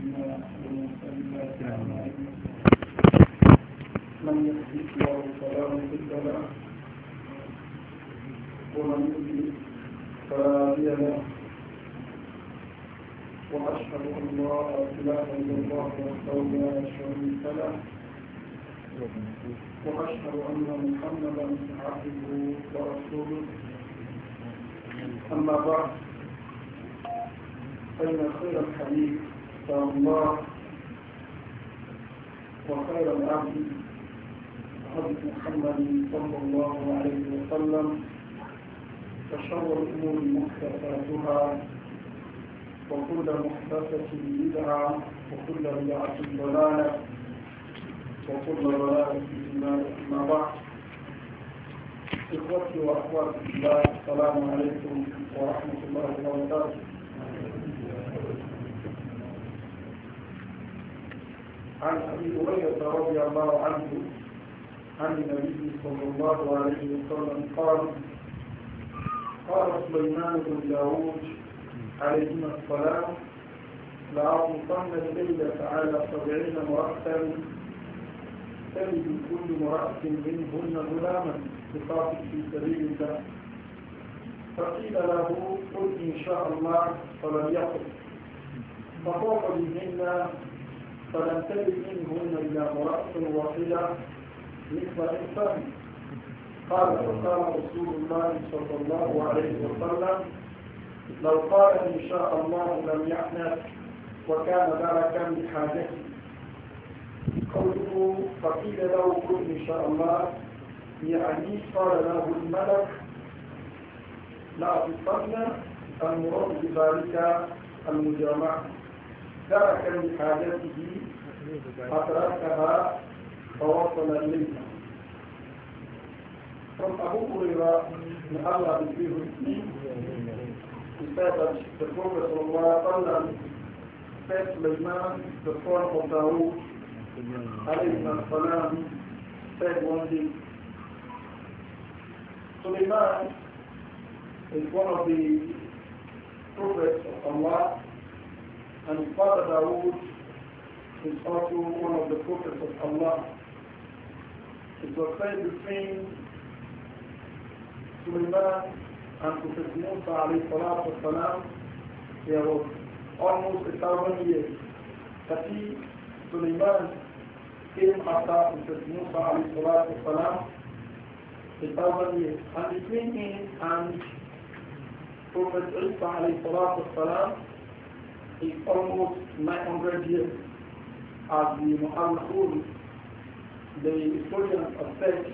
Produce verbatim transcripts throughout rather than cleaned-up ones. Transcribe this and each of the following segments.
أنفسنا ومن سيئات أعمالنا من يهده الله فلا مضل له ومن يضلل فلا هادي له وأشهد أن لا إله إلا الله وحده لا شريك له وأشهد أن محمدا عبده ورسوله أما بعد فإن خير الحديث كتاب الله وخير الهدي هدي محمد صلى الله عليه وسلم وشر الأمور محدثاتها وكل محدثة بدعة وكل بدعة ضلالة وكل ضلالة في النار. أما بعد إخوتي وأخواتي في الله السلام عليكم ورحمة الله وبركاته. عن أبي هريرة رضي الله عنه عن النبي صلى الله عليه وسلم قال قال سليمان بن داود عليهما السلام لأطوفن الليلة على سبعين امرأة تلد كل امرأة منهن غلاما يقاتل في سبيل الله فقيل له قل إن شاء الله فلم يقل فطاف بهن فلم تلد منهن إلا امرأة واحدة مثل إنسان قال فقال رسول الله صلى الله عليه وسلم لو قال إن شاء الله لم يحنث وكان بركا لحاجته. قوله فقيل له قل إن شاء الله يعني قال له الملك لا تصنع المراد بذلك المجامعة ترك لحاجته فتركها فوصل إليها. From Abu Hurairah, may Allah be pleased with him, he said that the Prophet ﷺ said Sulaiman, the son of Dawood, alayhi salam, said one day, Sulaiman is one of the prophets of Allah, and his father Dawood is also one of the prophets of Allah. It was said between Sulaiman and Prophet Musa alayhi salatu wasalam, there was almost a thousand years. That he, Sulaiman, came after Prophet Musa alayhi salatu wasalam, a thousand years. And between him and Prophet Isa alayhi salatu wasalam is almost nine hundred years. As the Mu'arrikhun, the historians have said.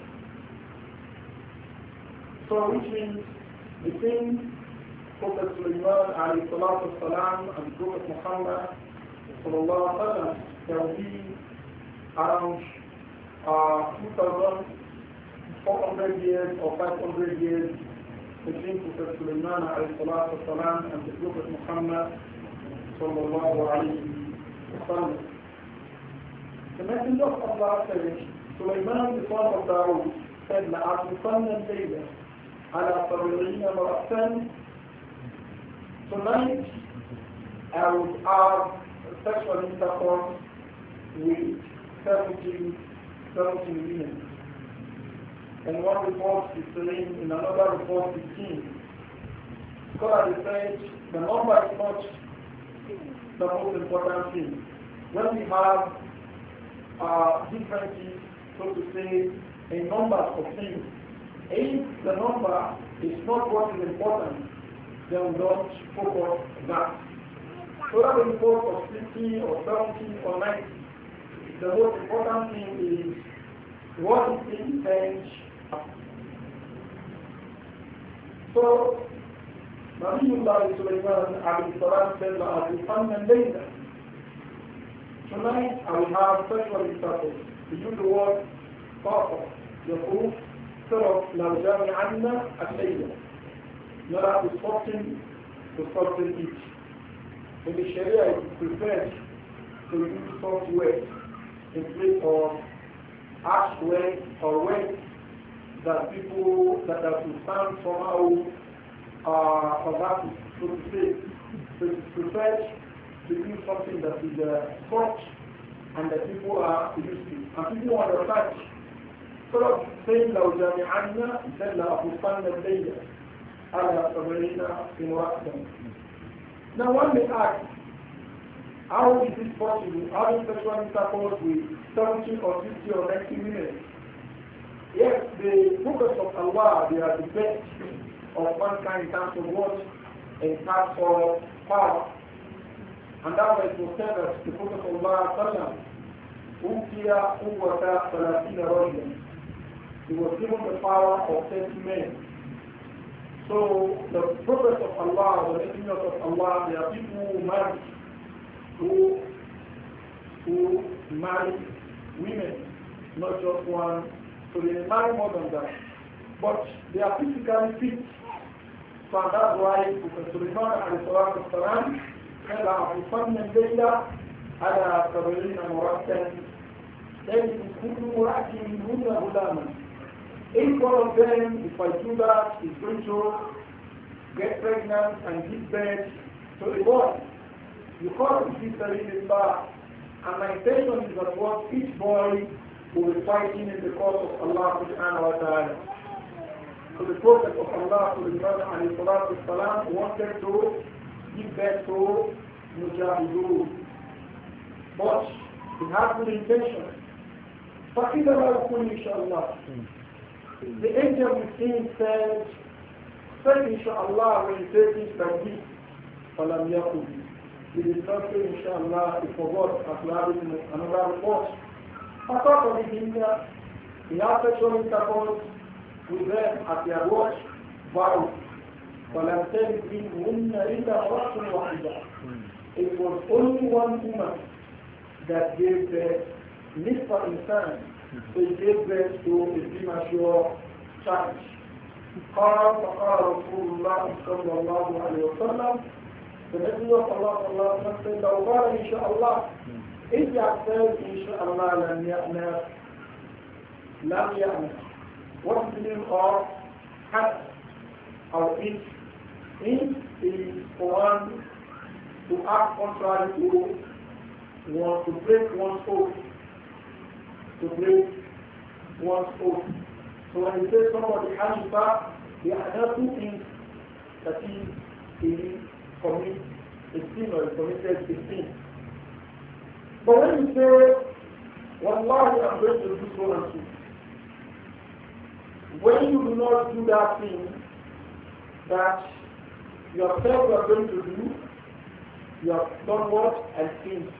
So which means between Prophet Sulaiman alayhi salatu wasalam and Prophet Muhammad sallallahu alaihi wasallam there will be around uh, two thousand four hundred years or five hundred years between Prophet Sulaiman alayhi salatu wasalam and the Prophet Muhammad sallallahu alaihi wasallam. The Messenger of Allah said, Sulaiman the son of Dawood said, لَأَعْطِفَنَّ اللَّيْلَ على سبعين امرأة. Tonight I would have sexual intercourse with seventy, seventy women. And one report is saying, in another report fifteen. Scholars said the number is not the most important thing. When we have uh, differences, so to say, in numbers of things, if the number is not what is important, then we don't focus on that. So that the report of fifty or seventy or ninety, the most important thing is what is the intent. So, Nabiullah Sulaiman alayhi salam said, لَأَطِفَنَّ اللَّيْلَ. Tonight I will have sexual intercourse. We use the word purpose, the proof. So, لو جامعنا الليلة نرى بصوت بصوت each. In the Sharia it is preferred to use soft words in place of harsh words or words that people that, that will sound somehow uh, perverted, so to say. So it is preferred to use something that is uh, soft and that people are used to. And people understand. Sort of saying لو جامعنا said لأخفن الليل على سبعين امرأة. Now one may ask, how is it possible having sexual intercourse with seventy or fifty or ninety minutes? Yes, the prophets of Allah, they are the best of mankind in terms of what? In terms of power. And that's why it was said that the Prophet of Allah أوتي قوة ثلاثين رجلا. He was given the power of thirty men. So the prophets of Allah, the messengers of Allah, they are people who marry, who, who marry women, not just one. So they marry more than that. But they are physically fit. So that's why Prophet Sulaiman alayhi salatu wasalam said, أَعْفُفَنَّ اللَّيْلَ عَلَى سَبْعِينَ مُرَأَّةً تَجِدُ كُلُّ مُرَأَّةٍ مِنْهُنَّ غُلَامًا. Each one of them, if I do that, is going to get pregnant and give birth to a boy. You call it Fisabilillah. And my intention is that what each boy will be fighting in the cause of Allah subhanahu wa ta'ala. So the Prophet of Allah alayhi salatu wasalam wanted to give birth to Mujahideen. But he had good intention. فَإِذَا لَا يَكُونْ إِنشَاءَ The angel within said, say inshallah when you say things like this, فَلَمْ يَقُلْ. He did not say inshallah, he forgot as we have in another report. I thought of it in there, he had sexual intercourse with them at their watch, vow. فَلَمْ تَلِدْ مِنْهُنَّ إِلَّا رَأْسٌ وَحِدًا. It was only one woman that gave the nisfa insan. So he gave birth to a premature child. قال فقال رسول الله صلى الله عليه وسلم, the Messenger of Allah صلى الله عليه وسلم said, لو قال إن شاء الله, if you have said إن شاء الله لم يأنى لم يأنى. What is the meaning of had or if? If is for one to act contrary to one, to break one's oath. To break one's oath. So when you say somebody Hanifa, there are not two things that he, he commits a sin or he committed a sin. But when you say, Wallahi, I'm going to do so and so, when you do not do that thing that yourself you are going to do, you have done what? And sinned.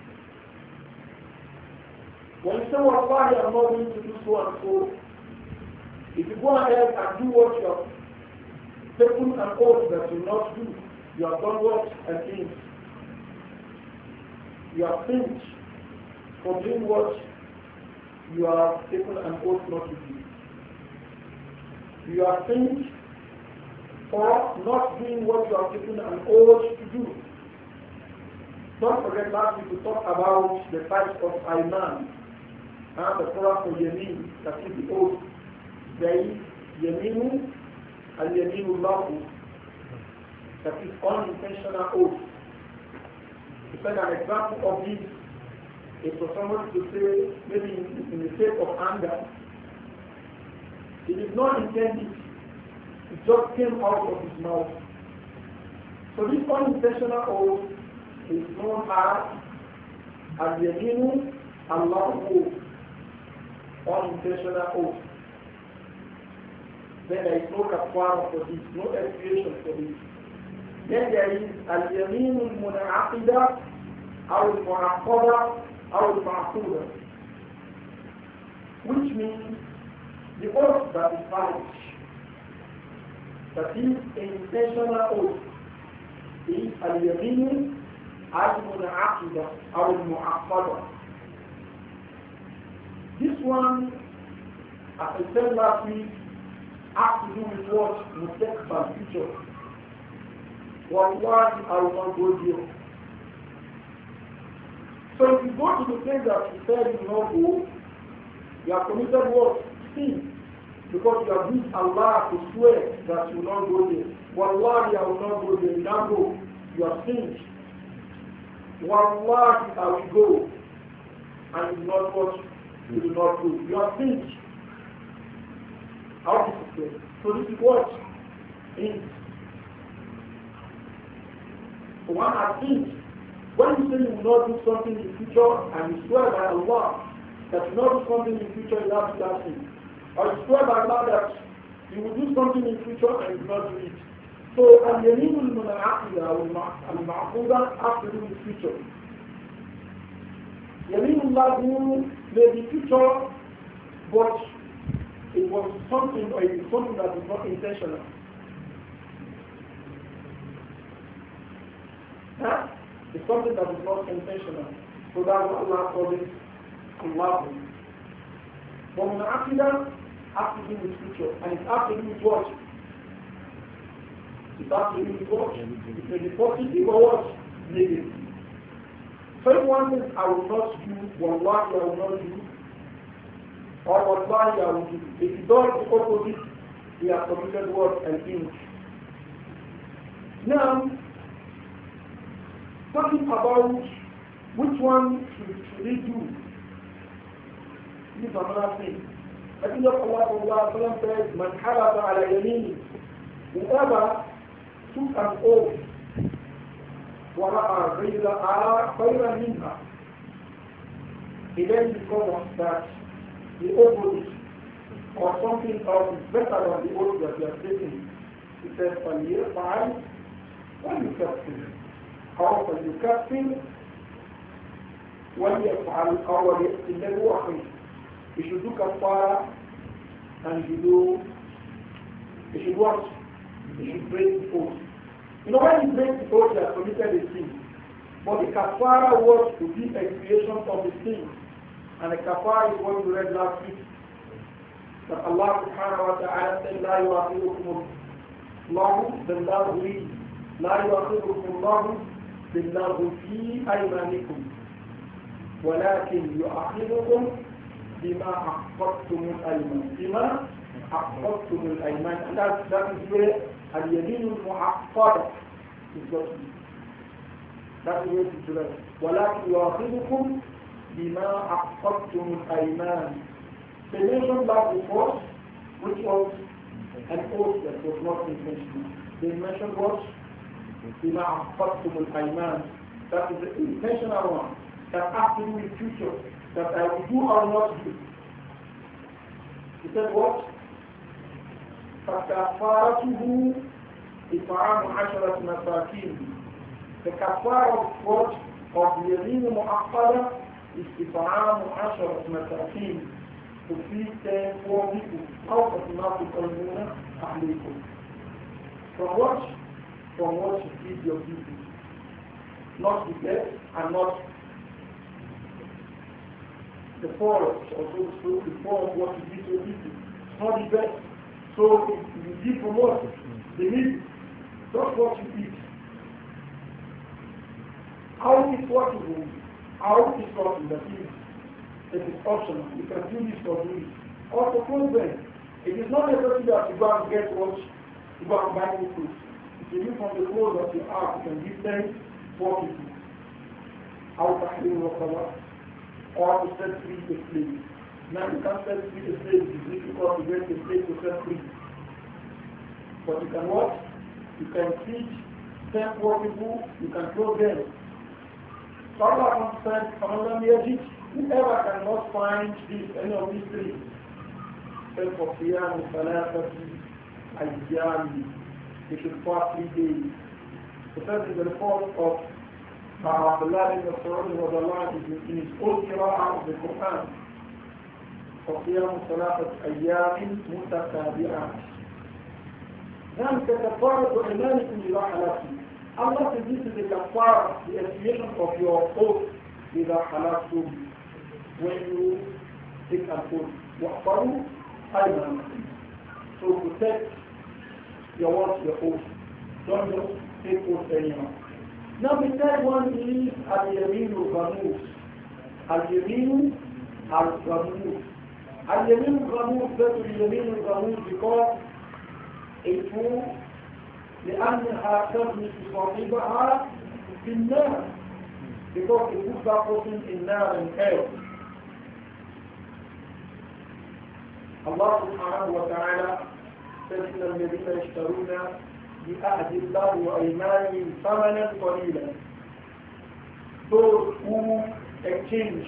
When you say, Wallahi, I'm not going to do so and so, if you go ahead and do what you have taken an oath that you will not do, you have done what? And sinned. You have sinned for doing what you have taken an oath not to do. You have sinned for not doing what you have taken an oath to do. Don't forget last week we talked about the types of Iman. And the Torah for Yamin, that is the oath. There is Yaminu and Yaminu Lahu, that is unintentional oath. To send an example of this is for someone to say, maybe in, in the state of anger, it is not intended, it just came out of his mouth. So this unintentional oath is known as Al-Yaminu Allahu, unintentional oath. Then there is no kafara for this, no expiation for this. Then there is Al-Yamin Al-Munaqida, or Al-Mu'aqqada, or Al-Ma'quda, which means the oath that is valid, that is intentional oath, is Al-Yamin Al-Munaqida, or Al-Mu'aqqada. This one, as I said last week, has to do with what? Mustaqbal, future. Wallahi, I will not go there. So if you go to the place that you said you will not go, you have committed what? Sin. Because you have used Allah to swear that you will not go there. Wallahi, I will not go there. You not go. You have sinned. Wallahi, I will go. And you do not watch, you do not do. You are finished. How this is it? So this is what? In one has finished. When you say you will not do something in the future and you swear by Allah that you will not do something in the future without that thing, or you swear by Allah that you will do something in the future and you will not do it. So al-yamin al-munaqida al-ma'quda has to do with future. Yamin al-lahu may be future, but it was something or it is something that is not intentional. Huh? It's something that is not intentional. So that's what Allah calls it Allah. But munaqida has to do with future, and it has to do with what? It has to do with what? It may be positive or what? Negative. So if one says, I will not do, wallahi I will not do, or wallahi I will do, if he does the opposite, he has committed what? An image. Now, talking about which one should, should he do, this is another thing. I think that Allah says, Man halafa ala yamini, whoever took an oath, وَرَأَى غَيْرَهَا خَيْرًا مِنْهَا, he then discovers that the opposite or something else is better than the oath that you are taking. He says, فَلْيَفْعَلْ وَلْيُكَفِّرْ, أو فَلْيُكَفِّرْ وَلْيَفْعَلْ أَوْ وَلْيَفْعَلْ الَّذِي هُوَ خَيْرٌ. He should do kafara and he should do, he should what? He should break the oath. You know, when he breaks the oath, he has committed a sin. But the kafara was to be expiation of the sin. And the kafara is what we read last week. That Allah subhanahu wa ta'ala said, لا يؤاخذكم الله باللغو لا يؤاخذكم الله باللغو في أيمانكم ولكن يؤاخذكم بما عقدتم الأيمان بما عقدتم الأيمان. And that, that is where اليمين المعقدة is got to be. That is where it is right. ولكن يؤاخذكم بما عقدتم الأيمان. They mentioned that before, which was an oath that was not intentional. They mentioned what? بما عقدتم الأيمان. That is the intentional one. That has to do with future. That I will do or not do. He said what? فكفارته إطعام عشرة مساكين. The kafara of what? Of the yamin mu'aqqada is إطعام عشرة مساكين. To feed ten poor people. Out of ما تطعمون أهليكم. From what? From what you feed your people. Not the dead and not the poorest, or so to speak, the poor of what you give to your people. Not the best. So if you give from what? The need. Just what you eat. How is possible? How is possible that is it is optional? You can do this or do it. Or suppose then, it is not necessary that you go and get what you go and buy new clothes. If you live from the clothes that you have, you can give them four people. How can you work about? Or to set free the slave. Now you can't set free the slave, it is difficult to get the slave to set free. But you can what? You can teach ten poor people, you can throw them. So Allah understands, whoever cannot find this, any of these three, then for Qiyam, Salafati, Ayyami, they should fast three days. The first is the report of Abdullah ibn Mas'ud was Allah in his own qira'ah of the Quran. فَصِيَامُ ثَلَاثَةِ أَيَّامٍ مُتَتَابِعَاتٍ. ذَلِكَ كَفَّارَةُ أَيْمَانِكُمْ إِذَا حَلَفْتُمْ. Allah says this is the kafara, the expiation of your oath إِذَا حَلَفْتُمْ, when you take an oath. وَأَحْفَرُوا أَيْمَانِكُمْ. So protect your words, your oath. Don't just take oath anyhow. Now the third one is al-yamin al-ghamus. Al-yamin al-ghamus. Al-yamin al-ghamus, that is al-yamin al-ghamus because it will لأنها تغمس صاحبها في النار. because it puts that person in nar and hell. Allah subhanahu wa ta'ala says إن الذين يشترون بأهد الله وأيمانهم ثمنا قليلا. Those who exchange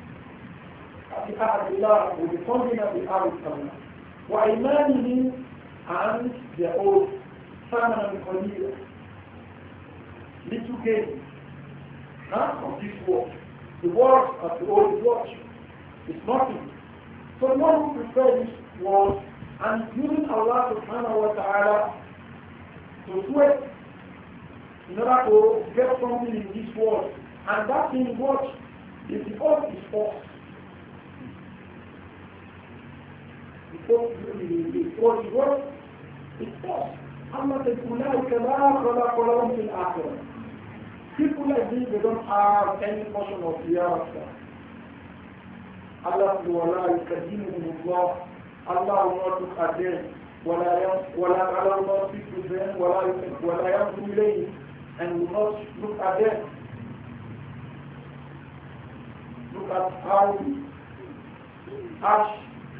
بأهد الله with the funding of the Arab Allah وأيمانهم and their oath ثمنا قليلا, little gain huh, of this world. The world of the old watch is nothing. So the one who prepared this world and using Allah subhanahu wa ta'ala to sweat in order to get something in this world, and that thing what is the earth is false. The earth is what? It's false. أما أولئك لا خلاق لهم في الآخرة. People like this, they don't have any portion of the hereafter. Allah ولا يكلمهم الله. Allah will not look at them. ولا ولا Allah will not speak to them. ولا ولا ينظر إليهم, and will not look at them. Look at how harsh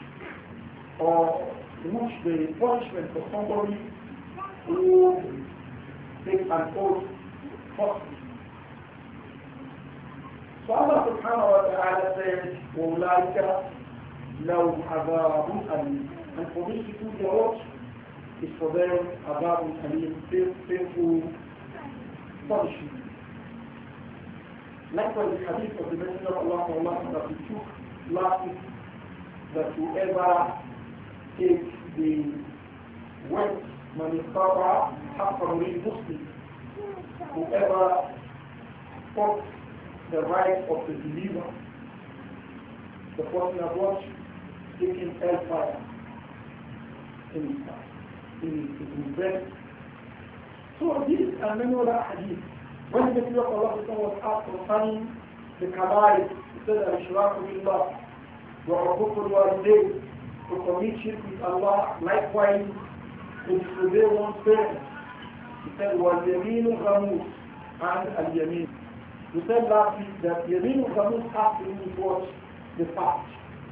or much the punishment for somebody who takes an oath falsely. So Allah subhanahu wa ta'ala says, وَأُولَٰئِكَ لَهُمْ عَذَابٌ أَلِيمٌ. And for these people, the oath is for them عَذَابٌ أَلِيمٌ, painful punishment. Likewise, the hadith of the Messenger of Allah that we took last week, that whoever takes the wealth من استطاع حق امرئ مسلم, whoever fought the right of the believer, the person has watched taking hellfire in his heart, in his breast. So this and many other hadith. When the Messenger of Allah was asked concerning the kabair, he said al-ishraku billah wa uququl walidayn, to commit shirk with Allah, likewise to disobey one's parents. He said, وَالْيَمِينُ غَمُوسٌ and al-yamin. We said last week that Yaminu Ghamus has to do with what? The past.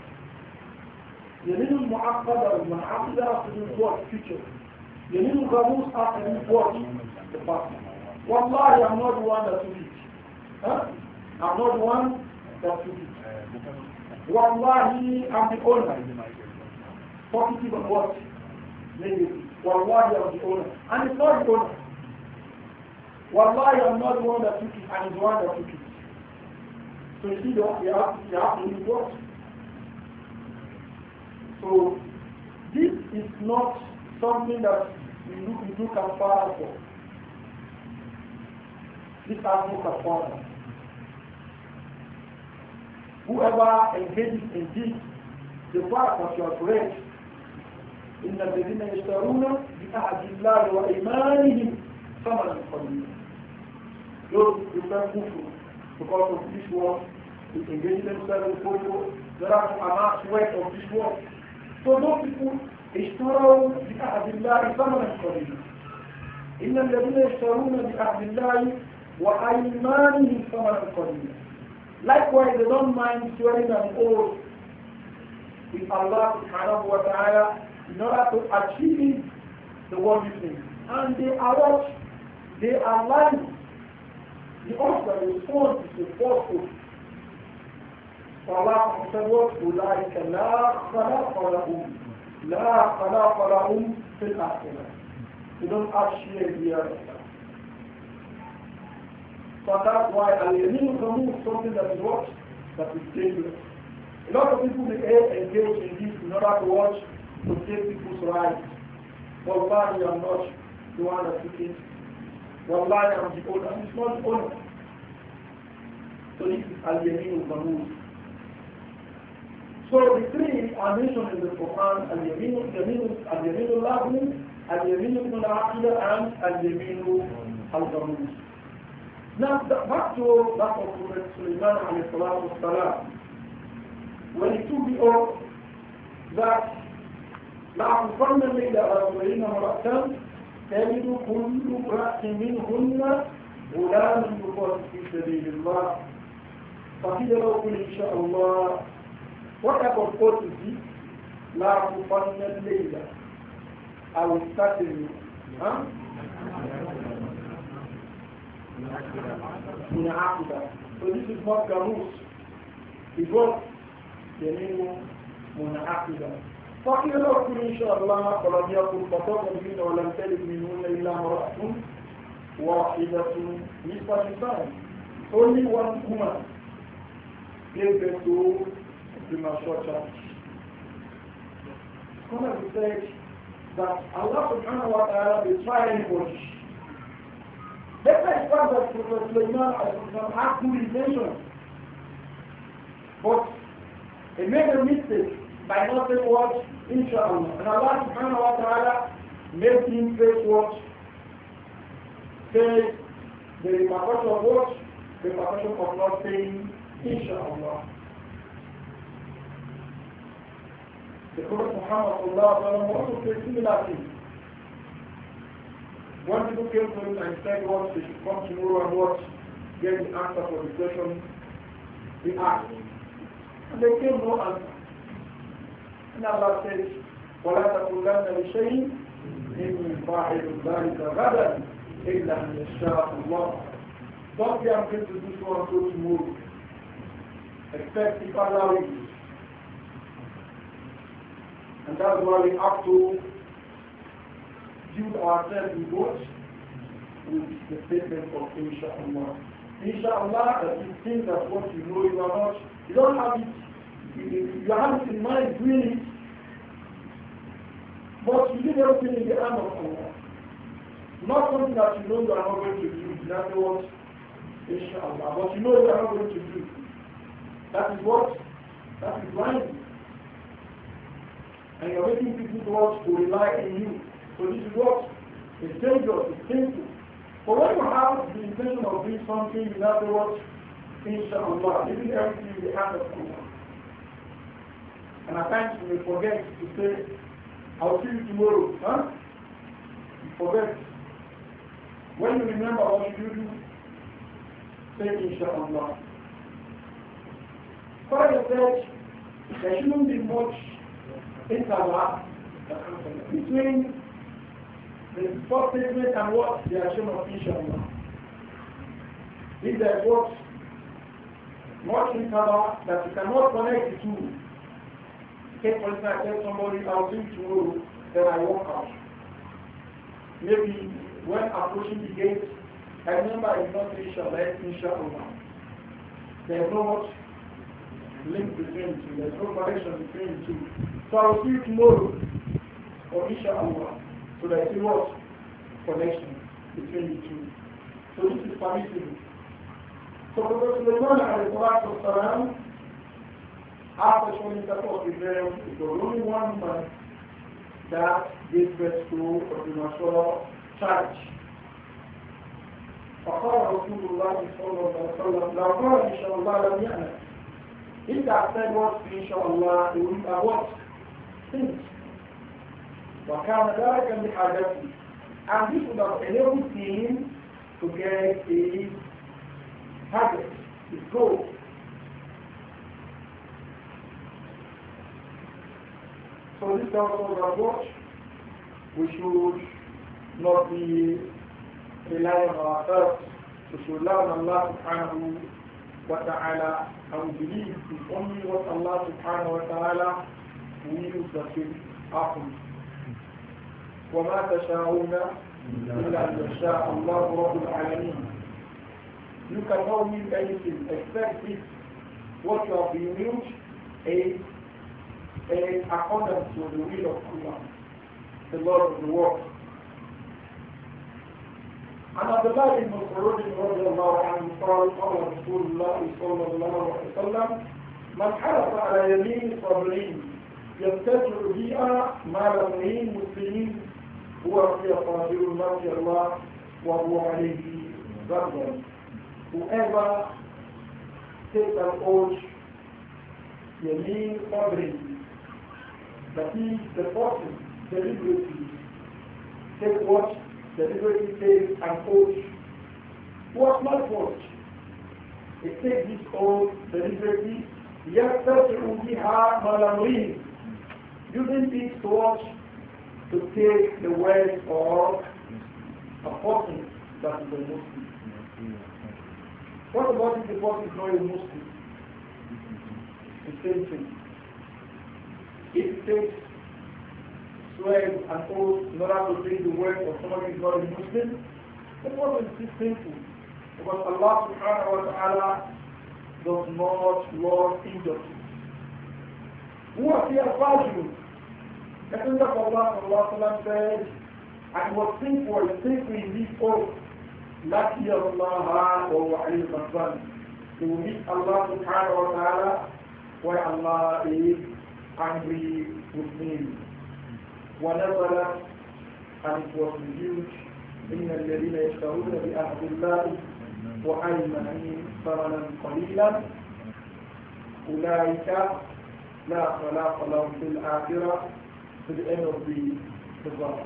Yaminu Mu'aqqada and Mu'aqqada has to do with what? Future. Yaminu Ghamus has to do with what? The past. Wallahi, I'm not the one that took it. Huh? I'm not the one that took it. Wallahi, I'm the owner. Positive and what? Negative. Wallahi, I'm the owner. And it's not the owner. Wallahi, I'm not the one that took it, and it's the one that took it. So you see, you have, you have to use what? So this is not something that we do, we do kafara for. This has no kafara. Whoever engages in this, the part that you have read, إن الذين يشترون بأهد الله وإيمانهم ثمنا قليلا. Those who prefer kufr because of this world, they engage themselves in kufr, there are amass weight of this world. So those people اشتروا بأهد الله ثمنا قليلا. إن الذين يشترون بأهد الله وأيمانهم ثمنا قليلا. Likewise, they don't mind swearing an oath with Allah subhanahu wa ta'ala in order to achieve the worldly things. And they are what? They are lying. The oath that is sworn is a false oath. So Allah said what? أُولَٰئِكَ لَا خَلَقَ لَهُمْ لَا خَلَقَ لَهُمْ فِي الْآخِرَةِ. They don't have share here. So that's why al-yamin is something that is what? That is dangerous. A lot of people may engage in this in order to watch, to take people's rights. Wallahi, I'm not the one that took it. Wallahi, I'm the owner. It's not the owner. So this is al-yamin al-ghamus. So the three are mentioned in the Quran: al-yamin al-yamin al-lahmi, al-yamin al-aqida, and al-yamin al-ghamus. Now, back to that of Prophet Sulaiman alayhi salatu wassalam. When he took the oath that لَأَعْطُفَنَّ اللَّيْلَ عَلَى سُلَيْمَانَ وَرَأْتًا تَجِدُ كُلُّ امْرَأَةٍ مِنْهُنَّ غلام يقاتل في سبيل الله فقيل له قل إن شاء الله. What type of quote is this? لا تقن الليلة أو استقل ها؟ منعقدة. So this is not Gamus. It was يمين منعقدة. فقيل له قل إن شاء الله فلم يقل فطاب منه ولم تلد منهن إلا امرأة واحدة نصف الإنسان. Only one woman gave birth to premature child. Scholars said that Allah subhanahu wa ta'ala will try anybody. That's why it's part that Prophet Sulaiman had good intention. But he made a mistake by not saying what? Inshallah. And Allah subhanahu wa ta'ala made him face what? Say the repercussion of what? The repercussion of not saying Inshallah. The Prophet Muhammad also said similar things. When people came to him and said what they should come tomorrow and what get the answer for the question he asked. And they came no answer. And Allah says, وَلَا تَقُولَنَّ لِشَيْءٍ إِنِّي فَاعِلٌ ذَلِكَ غَدًا إِلَّا أَنْ يَشَاءَ اللَّهُ. Don't be I'm going to do so and so tomorrow. Except if Allah wills. And that's why we have to build ourselves with what? With the statement of Insha'Allah. Insha'Allah, that you think that what you know you are not, you don't have it, you, you have it in mind doing it, but you leave everything in the hand of Allah. Not something that you know you are not going to do, that's what Insha'Allah, but you know you are not going to do. That is what? That is lying. And you're making people to watch to rely on you. So this is what? It's dangerous, it's painful. But when you have the intention of doing something, you have to watch, Inshallah, leaving everything in the hand of Allah. And at times you may forget to say, I'll see you tomorrow. Huh? You forget. When you remember what you do, say Inshallah. Father said, there shouldn't be much interval between the first statement and what the action of Inshallah. If there is what much interval that you cannot connect the two. Take for instance, I tell somebody I'll do tomorrow, then I walk out. Maybe when approaching the gate, I remember it's not Inshallah, it's Inshallah. There is no much link between the two, there is no connection between the two. So I will see you tomorrow, or Inshallah. So there is what? Connection between the two. So this is permissible. So Prophet Sulaiman alayhi salatu wasalam, after showing that was with them, it was only one man that gave birth to a premature child. فقال رسول الله صلى الله عليه وسلم لو قال إن شاء الله لم يعلم. If that said what Inshallah, it would have what? Things. وكان ذلك بحاجته. And this would have enabled him to get his target, his goal. So this tells us that what we should not be relying on ourselves. We should rely on Allah subhanahu wa ta'ala and believe in only what Allah subhanahu wa ta'ala wills that will happen. وما تشاءون إلا أن يشاء الله رب العالمين. You cannot will anything except if what you have been willed is in accordance to the will of Allah, the Lord of the world. عن عبد الله بن مسعود رضي الله عنه قال قال رسول الله صلى الله عليه وسلم من حلف على يمين صابرين يبتدع بها مال امرئ مسلم هو في صابر مرضي الله وهو عليه غضب. Whoever takes an oath, يمين صابرين, that is the person deliberately take what? Deliberately take an oath who was not watched. He takes this oath deliberately, يَسْتَطِعُ بِهَا مَلَمْرِهِ, using it to watch, to take the word of a person that is a Muslim. What about if the person is not a Muslim? The same thing. If it takes swears and oaths in order to take the word of somebody who is not a Muslim, the person is still sinful. Because Allah subhanahu wa ta'ala does not love injustice. Who are here fajr? The Messenger of Allah sallallahu alayhi wa said, I was sinful, sinful in this oath. لَكِيَ اللَّهَ وَهُوَ عَلِيٌّ غَضْبَانٌ. He will meet Allah subhanahu wa ta'ala where Allah is angry with him. وَنَزَلَ, and it was reviewed, إِنَّ الَّذِينَ يَشْتَرُونَ بِأَهْدِ اللَّهِ وَأَيْمَانِهِمْ ثَمَنًا قَلِيلًا أُولَٰئِكَ لَا خَلَاقَ لَهُمْ فِي الْآخِرَةِ, to the end of the, the verse.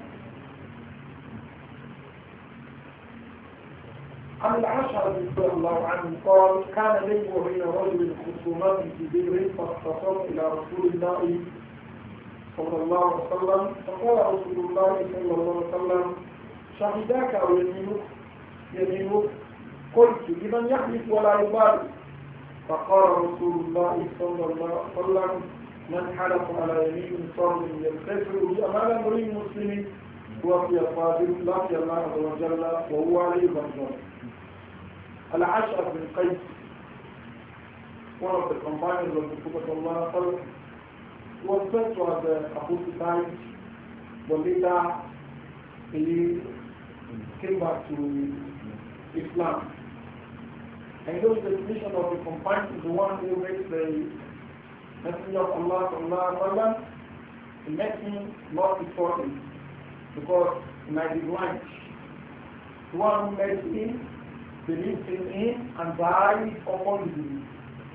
عن العشر رضي الله عنه قال كان بيني وبين رجل خصومات في بدر فاختصرت إلى رسول الله صلى الله عليه وسلم فقال رسول الله صلى الله عليه وسلم شهداك أو يمينك يمينك قلت لمن يحلف ولا يبالي فقال رسول الله صلى الله عليه وسلم من حلف على يمين صالح يغتسل بأمال امرئ مسلم وفي الصادق لقي الله عز وجل وهو عليه غضبان. Al-Ash'ar bin Qais, one of the companions of the Prophet ﷺ, was said to have uh, apostatized, but later he came back to Islam. And those definition of the companion is the one who makes the Messenger of Allah ﷺ, he makes him not before him, because he might be blind. The one who makes him believed in him and died upon the belief.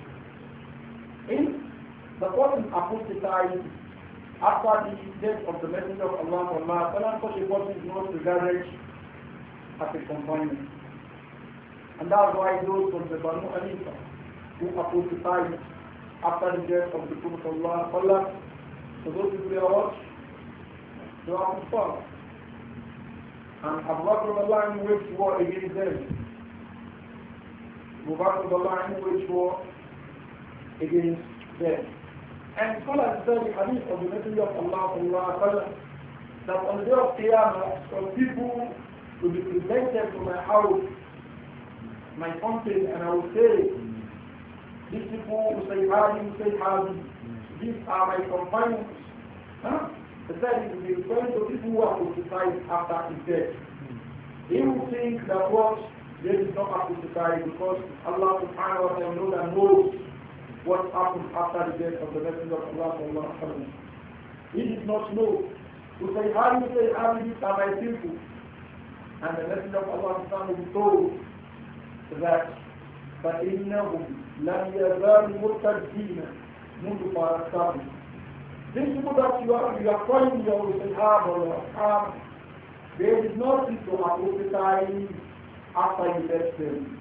If the person apostatized after the death of the Messenger of Allah, such a person is not regarded as a companion. And that's why those from the Banu Hanifa who apostatized after the death of the Prophet Allah, so those people are what? They are kuffar. And Abu Bakr waged war against them. Abu Bakr waged war against them. And scholars say the hadith of the Messenger of Allah that on the day of Qiyamah, some people will be presented to my house, my fountain, and I will say, these people who say Hadi, who say Hadi, these are my companions. Huh? The third is to be referring to people who are crucified after his death. He will think that what they did not crucified because Allah subhanahu wa ta'ala knows and knows what happened after the death of the Messenger of Allah. He did not know. To say Hadi, who say Hadi, these are my people. And the Messenger of Allah will be told that فَإِنَّهُمْ لَمْ يَزَالُوا مُرْتَدِّينَ مُنْذُ فَارَقْتَهُمْ. These people that you are, you are calling your Sahaba or your Ashab, they did not need to apostatize after you left them.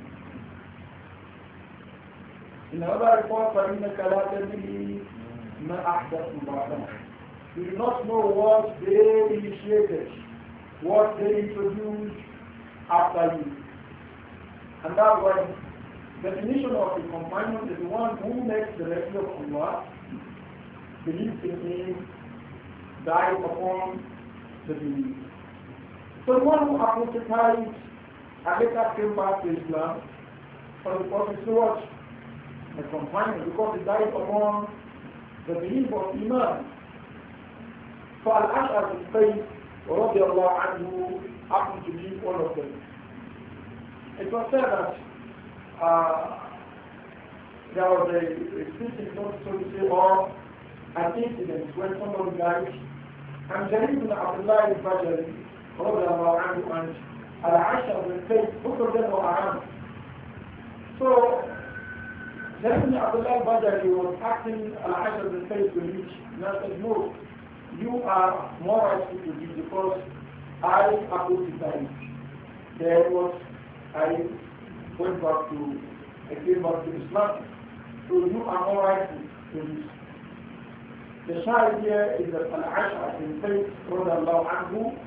In another report, فَإِنَّكَ لَا تَدْرِي مَا أَحْدَثُ بَعْدَهُ. You do not know what they initiated, what they introduced after you. And that's why the definition of the companion is the one who makes the Messenger of Allah, believes in him, died upon the belief. So the one who apostatized and later came back to Islam, for the person to watch the companion, because he died upon the belief of Iman. So Al-Ash'ar bin Qais, radiallahu anhu, happened to be one of them. It was said that uh, there was a, a speaking, so to say, or an incident when somebody died, and Jarir ibn Abdullah al-Bajali, radiallahu anhu, and Al-Ash'ar bin Qais, both of them were around. So, Jarir ibn Abdullah al-Bajali was asking Al-Ash'ar bin Qais to reach, and I said, no, you are more likely to be because I apostatized. There was I went back to, I came back to Islam. So you are more rightful to this. The shahid here is that Al-Ash'ar in faith, radiallahu anhu,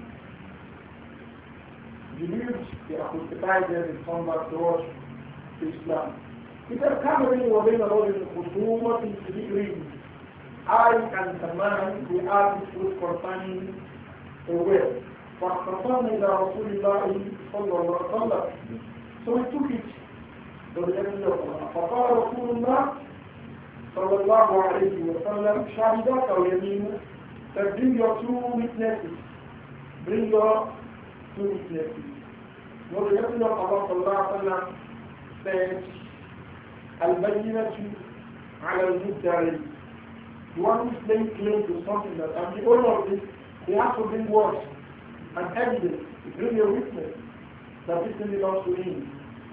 believed they apostatized and come back towards Islam. إذا كان بيني وبين رجل خصومة في ذكر I and the man we are disputed concerning a will. فاختصرنا إلى رسول الله صلى الله عليه وسلم. So we took it to the end of Allah. فقال رسول الله صلى الله عليه وسلم شهدك ويمينك that bring your two witnesses. Bring your two witnesses. No, the end of Allah صلى الله عليه وسلم said البينة على المدعي. The one who is laying claim to something that I'm the owner of this, they have to bring words and evidence to bring a witness that this thing belongs to him.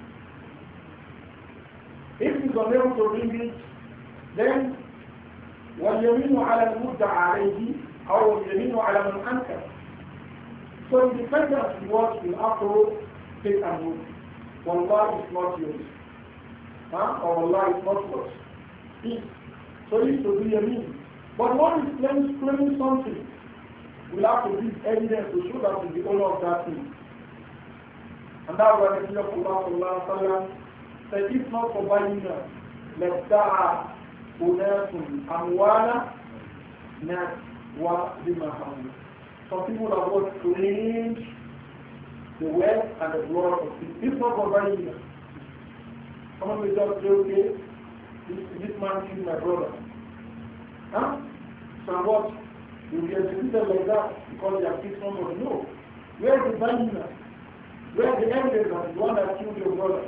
If he is unable to bring it, then واليمين على المدعى عليه أو اليمين على من أنكر. So the defendant's words will have to take and move. Wallah is not yours. Huh? Or Allah is not yours. If So it to be a mean. But one is claiming, claiming something, will have to give evidence to show that he's the owner of that thing. And that's why the Prophet Allah said, if not for Bayina, لَبْتَعَى أُنَاسٌ أَمْوَالًا نَاسْ وَدِمَهَمْ. Some people have got claimed the wealth and the blood of people. If not for Bayina, someone will just say, okay, This, this man killed my brother. Huh? So what? You will be executed like that because you have killed somebody. No. Where is the bandina? Where is the evidence that the one that killed your brother?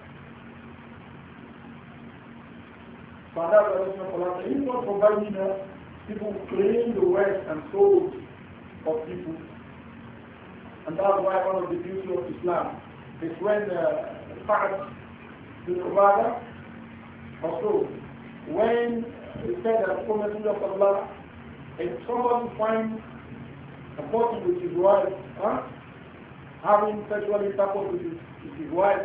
So that's why Allah said, if not for bandina, people claim the wealth and souls of people. And that's why one of the beauty of Islam is when uh, Fa'ad bin Ubadah also, when he said that the Messenger of Allah, if somebody finds a person with his wife, huh, having sexual intercourse with his, with his wife,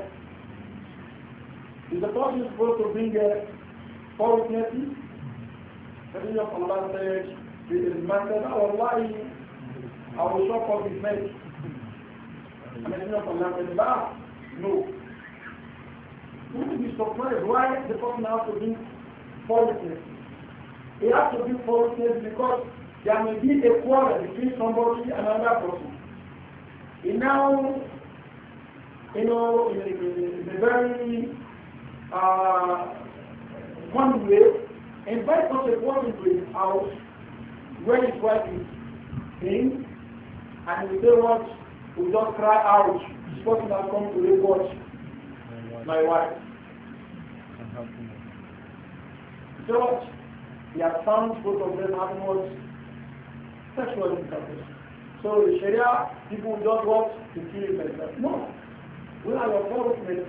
is the person supposed to bring a four witnesses? The Messenger of Allah said, the man said, oh Allah, I will chop off his neck. The Messenger of Allah said, no. You will be surprised why the person has to be four witnesses. He has to be four witnesses because there may be a quarrel between somebody and another person. He now, you know, in a, in a very uh, funny way, invite such a person to his house where his wife is in, and he say what? We just cry out. This person has come to report my wife. George, he has found both of them having what? Sexual intercourse. So the Sharia, people just want to kill it like that. No. We are your four witnesses.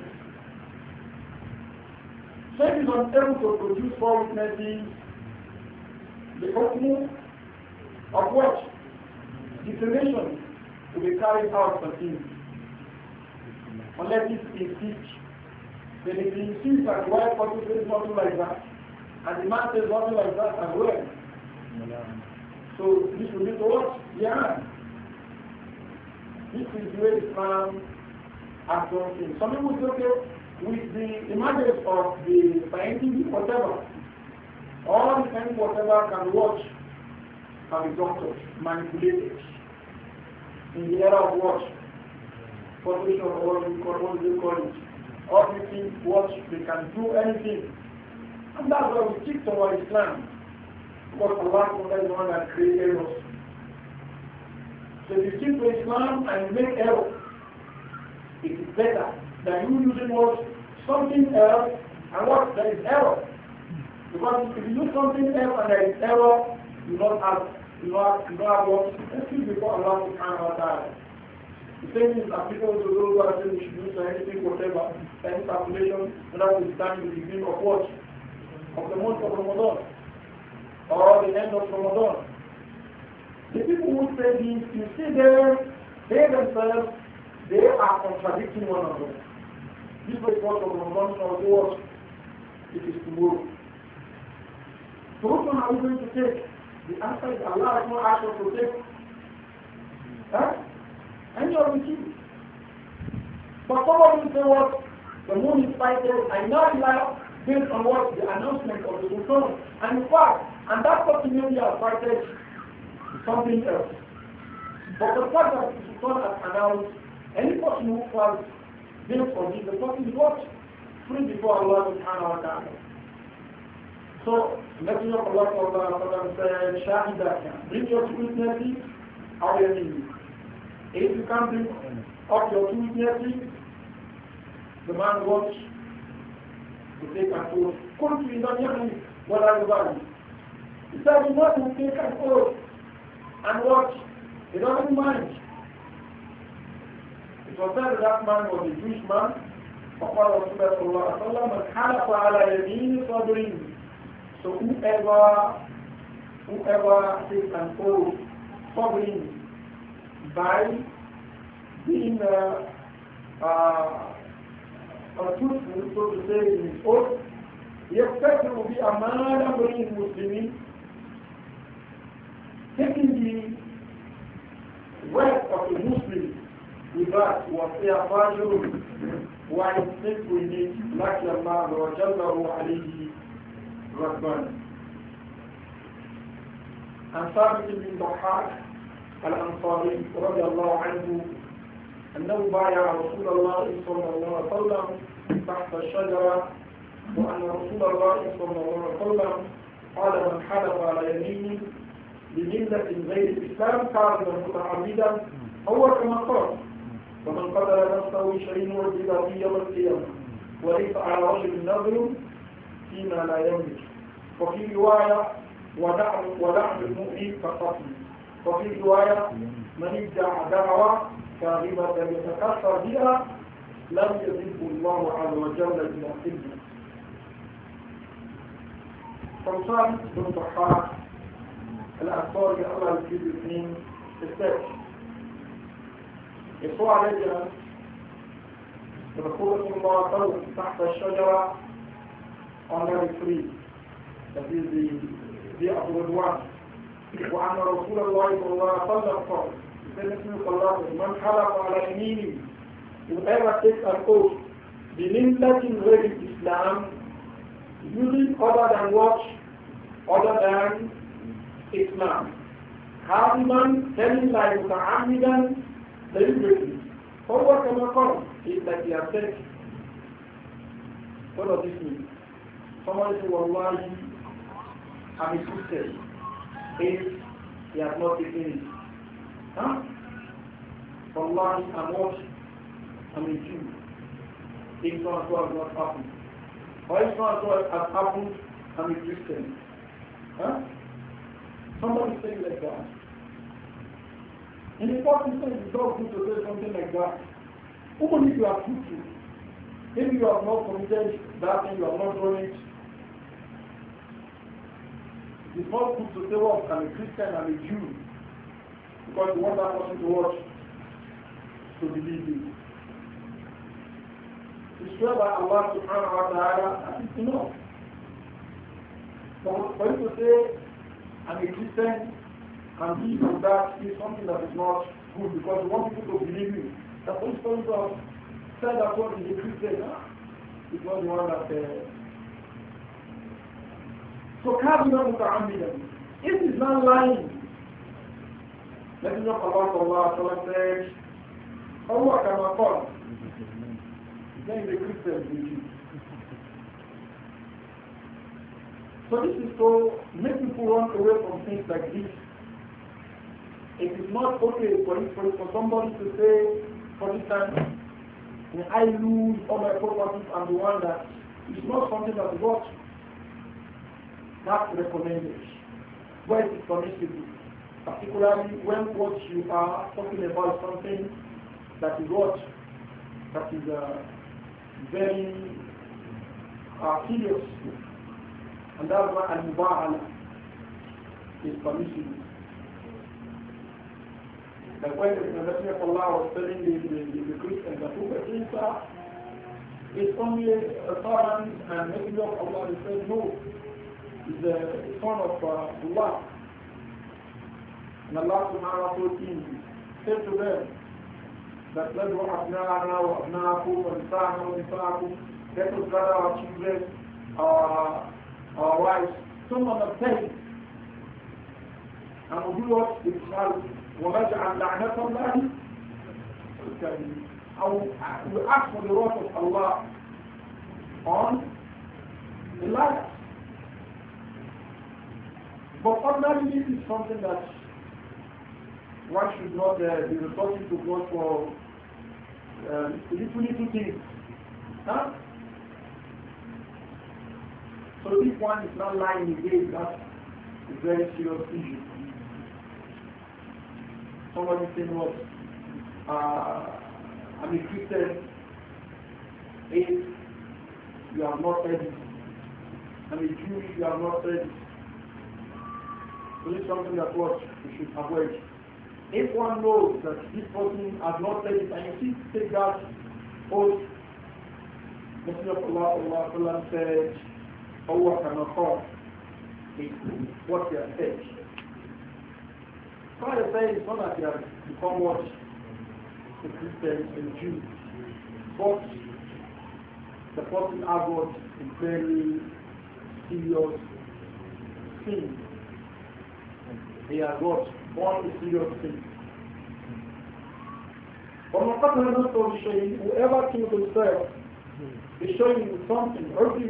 So if he's unable to produce four witnesses, the opening of what? Defamation to be carried out for him. Unless it is teach. Then if he insists that why person says something like that, and the man says something like that as well. So this will be the what? Yeah. This is the way Islam has done things. Some people say, okay, with the emergence of the scientific whatever, all the scientific whatever can watch, can be doctored, manipulated. In the era of what? Population of what we call, what we call it. All these things, what they can do anything. And that's why we stick to our Islam. Because Allah is the one that created errors. So if you stick to Islam and you make error, it is better than you using what? Something else and what? There is error. Because if you use something else and there is error, you don't have, you don't have, you don't have what? Excuse before Allah subhanahu wa ta'ala. The same is applicable to those who are saying we should use anything, whatever, any calculation, whether we stand in the beginning of what? Of the month of Ramadan, or the end of Ramadan. The people who say this, you see them, they themselves, they are contradicting one another. This way for the Ramadan shall do what? It is tomorrow. So which one are we going to take? The answer is Allah has not asked us to take. Huh? Any of the two. But somebody will say what? The moon is sighted. I now rely based on what? The announcement of the Sultan. And in fact, and that person maybe has sighted something else. But the fact that the Sultan has announced, any person who falls based on this, the person is what? Free before Allah subhanahu wa ta'ala. So, Messenger of Allah sallallahu alayhi wa sallam said, Shahidaka, bring your two witnesses, or your enemy. If you can't bring up your two witnesses, the man wants to take an oath. Couldn't you not hear me? What are you doing? He said, he wants to take an oath. And what? He doesn't mind. It was said that that man was a Jewish man. فقال رسول الله صلى الله عليه وسلم من حلف على يمين صبر. So whoever whoever takes an oath sovereign by being uh, uh, untruthful, so to say, in his oath, يَفْتَكْرُ بِأَمَانَ بَنِي الْمُسْلِمِينَ, taking the word of a Muslim with that was a fajr, while simple in it, like Allah wa Jallahu alayhi Rabban. And Thabit bin Dhahhak al-Ansari radiyallahu anhu أنه بايع رسول الله صلى الله عليه وسلم تحت الشجرة وأن رسول الله صلى الله عليه وسلم قال من حلف على يمين بملة غير الإسلام كاذبا متعمدا هو كما قال ومن قتل نفسه شيء وجد في يوم القيامة وليس على رجل نظر فيما لا يملك. وفي رواية ولعن المؤمن كقتل. وفي رواية من ادعى دعوة كاذبة يتكفى بها لم يذب الله عز وجل إلى حلمه. فمصاب بن ضحاك الأنصاري الله يجيب الاثنين السادس يسوع علينا رسول الله صلى الله عليه وسلم تحت الشجرة under the tree, that is the the upward one. وأن رسول الله صلى الله عليه وسلم قال من حلف على يمينه, whoever takes an oath بملة غير الإسلام, using other than what? Other than Islam. كاذبا, telling lies, متعمدا, deliberately. فهو كما قال, it's like he has said. What does this mean? Someone says, Wallahi, I'm a Christian. If he has not taken it. Huh? Wallahi, I'm what? I'm a Jew. If so and so has not happened. Or if so and so has happened, I'm a Christian. Huh? Somebody saying like that. In the first instance, it's not good to say something like that. Even if you are truthful, if you have not committed that thing, you have not done it, it's not good to say, well, I'm a Christian, I'm a Jew, because you want that person to watch, to believe you. To swear by Allah subhanahu wa ta'ala, that is enough. For, for you to say, I'm a Christian, and this and that is something that is not good, because you want people to believe you. That's what you have said that one is a Christian, huh? It's not the one that... Uh, So Kafir muta'ammidan. If he's not lying, Messenger of Allah sallallahu alaihi wasallam said, Allah kama qala. Then the Christians will do. So this is to make people run away from things like this. It is not okay for, for, for somebody to say, for instance, when I lose all my properties, I'm the one that it's not something that is what not recommended. But it is permissible, particularly when what you are talking about something that is what that is uh, very uh, serious, and that's why al-mubahala is permissible. Like when the Messenger of Allah was telling the, the, the, the Christians that who Isa is only a servant and messenger of Allah. He said, no, he's the son of uh, Allah. And Allah subhanahu wa ta'ala said to them that let us أبناءنا وأبناءكم ونساءنا ونساءكم, let us gather our children, our, our wives, ثم نبتهل, and we do what? Because وَنَجْعَلْ لَعْنَةَ اللَّهِ الْكَاذِبِينَ. And we ask for the wrath of Allah on the liars. But ordinarily this is something that one should not uh, be resorting to God for uh, little, little things. Huh? So this one is not lying again, that's a very serious issue. Somebody saying what? Uh, I'm a Christian if you are not ready. I'm a Jew if you are not ready. So this is something that what we should avoid. If one knows that this person has not said it and you see take that oath, Messenger of Allah Allah said, Allah cannot call what they have said. So I say it's not that they have become what the Christians and Jews, but the person has got a very serious sin. They are got one serious sin. But whoever kills himself is showing you something.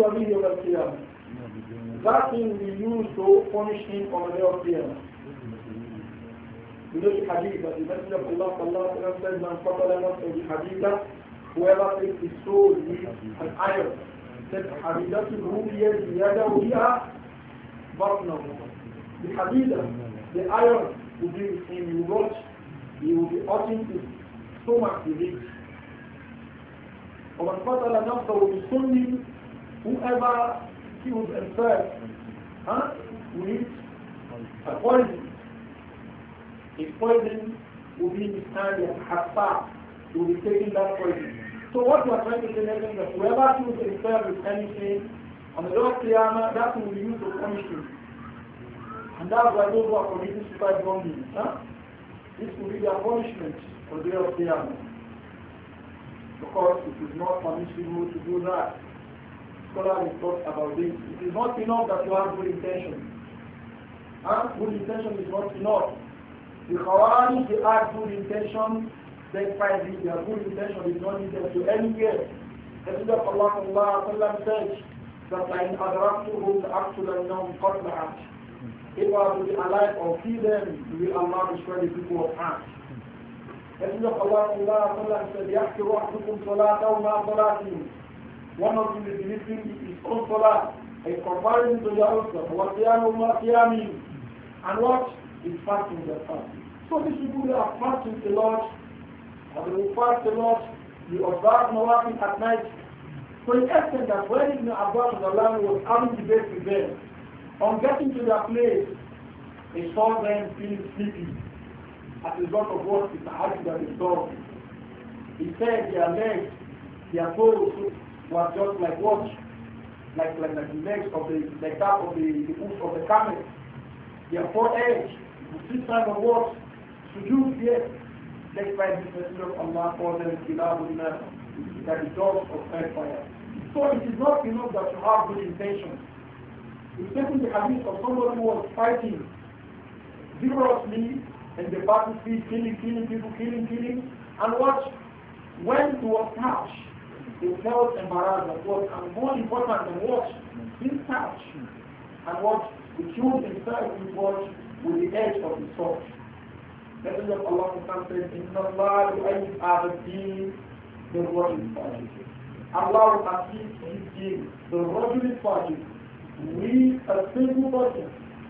That thing will be used to punish him on the day of Qiyamah. We know the hadith that the Messenger of Allah sallallahu alayhi wa sallam said, Man qatala nafsahu bi-haditha, whoever takes his soul with an iron, said, hadithatuhu biyadi yadahu biha batnahu. The haditha, the iron will be with him, he will watch, he will be hurting his stomach with it. ومن قتل نفسه بسنه, whoever kills himself huh, with a poison, his poison will be in his hand as hasta, he will be taking that poison. So what we are trying to say is that whoever kills himself with anything, on the day of Qiyamah, that will be used to punish him. And that's why those who are committing suicide wrongly, huh? This will be their punishment for the day of Qiyamah. Because it is not permissible to do that. Scholars have talked about this. It is not enough that you have good intention. Huh? Good intention is not enough. The Khawarij, they have good intention, despite this, their good intention is not needed to anywhere. The Messenger of Allah sallallahu alayhi wa sallam said that in adraktuhum la'aqtulannahum qatla 'amd. If I will be alive or kill them, will Allah destroy the people of Am. The Messenger of Allah sallallahu alayhi wa sallam said, يَحْكِرُ أَحْدُكُمْ صَلَاتَهُ مَا صَلَاتِهِمْ. One of you is believing his own salah, a comparison to their own salah, وَقِيَامُ مَا قِيَامِهِمْ. And what? Is fasting their fast. So these people, they are fasting a lot, or they will fast a lot, they observe Nawafil at night. So in essence that when Ibn Abbas was having debate with them, on getting to their place, they saw them feeling sleepy as a result of what is the habit that they saw. He said their legs, their toes were just like what? Like, like, like the legs of the, like that of the, the hoof of the camel. Their forehead, you see sign of what? Sujood, yes. Despite this Messenger of Allah for them, Kilabullah, that is dogs of hellfire. So it is not enough that you have good intentions. We've taken the hadith of somebody who was fighting vigorously in the battlefield, killing, killing people, killing, killing, and what? When he was touched, he felt embarrassed at what? And more important than what? Being touched. And what? He killed himself with what? With the edge of the sword. Messenger of Allah said, Inna Allah yu'ayyid al-deen bil-rajul. Allah will assist his deen, the rajul party, with a single person.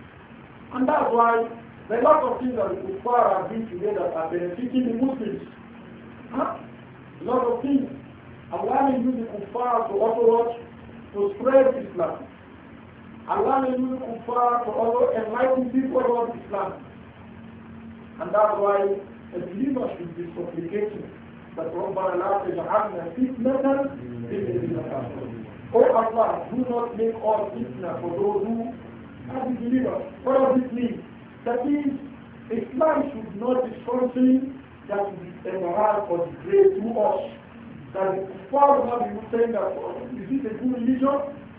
And that's why there are a lot of things that the kuffar are doing together are benefiting the Muslims. Huh? A lot of things. Allah may use the kuffar to also watch, to spread Islam. Allah may use the kuffar to also enlighten people about Islam. And that's why a believer should be supplicating that رَبَّنَا لَا تَجْعَلْنَا فِتْنَةً لِلَّذِينَ كَفَرُوا. Oh Allah, do not make us fitna for those who have been believers. What does this mean? That means Islam should not be something that will be ephemeral or degrade to us. That the kuffar will not be saying that, oh, is this a good religion?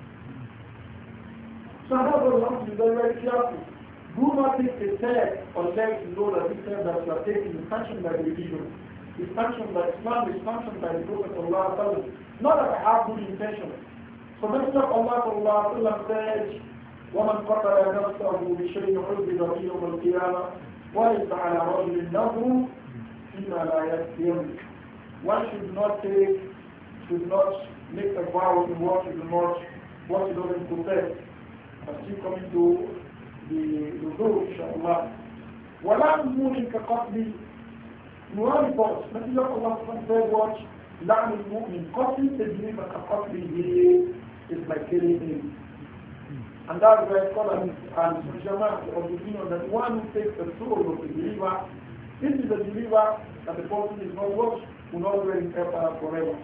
So that's what we have to be very, very careful. Do not take a step unless you know that this step that you are taking is sanctioned by the religion, is sanctioned by Islam, is sanctioned by the Prophet of Allah. Not that I have good intention. So Messenger of Allah sallallahu alayhi wa said, وَمَنْ قَتَلَ نَفْسَهُ بِشَيْءٍ عُذِّبَ فِيهِ يَوْمَ الْقِيَامَةِ وَلَيْسَ عَلَى رَجُلٍ نَظْرٌ فِيمَا لَا يَسْتَطِيعُ. One should not take, should not make a vow in what he does not, what he doesn't possess. But still coming to the Rudu, inshallah. وَلَا نُمُونٍ كَقَتْلِ نُوَانِ فَوْتِ. Messenger of Allah said what? لَعْنِ الْمُؤْمِنِ قَتْلِ تَجْرِيمَ كَقَتْلِهِ is like killing him. And that's why scholars and Jamaat of the opinion that one who takes the soul of the believer, this is the believer that the person is not what? Will not dwell in hellfire forever.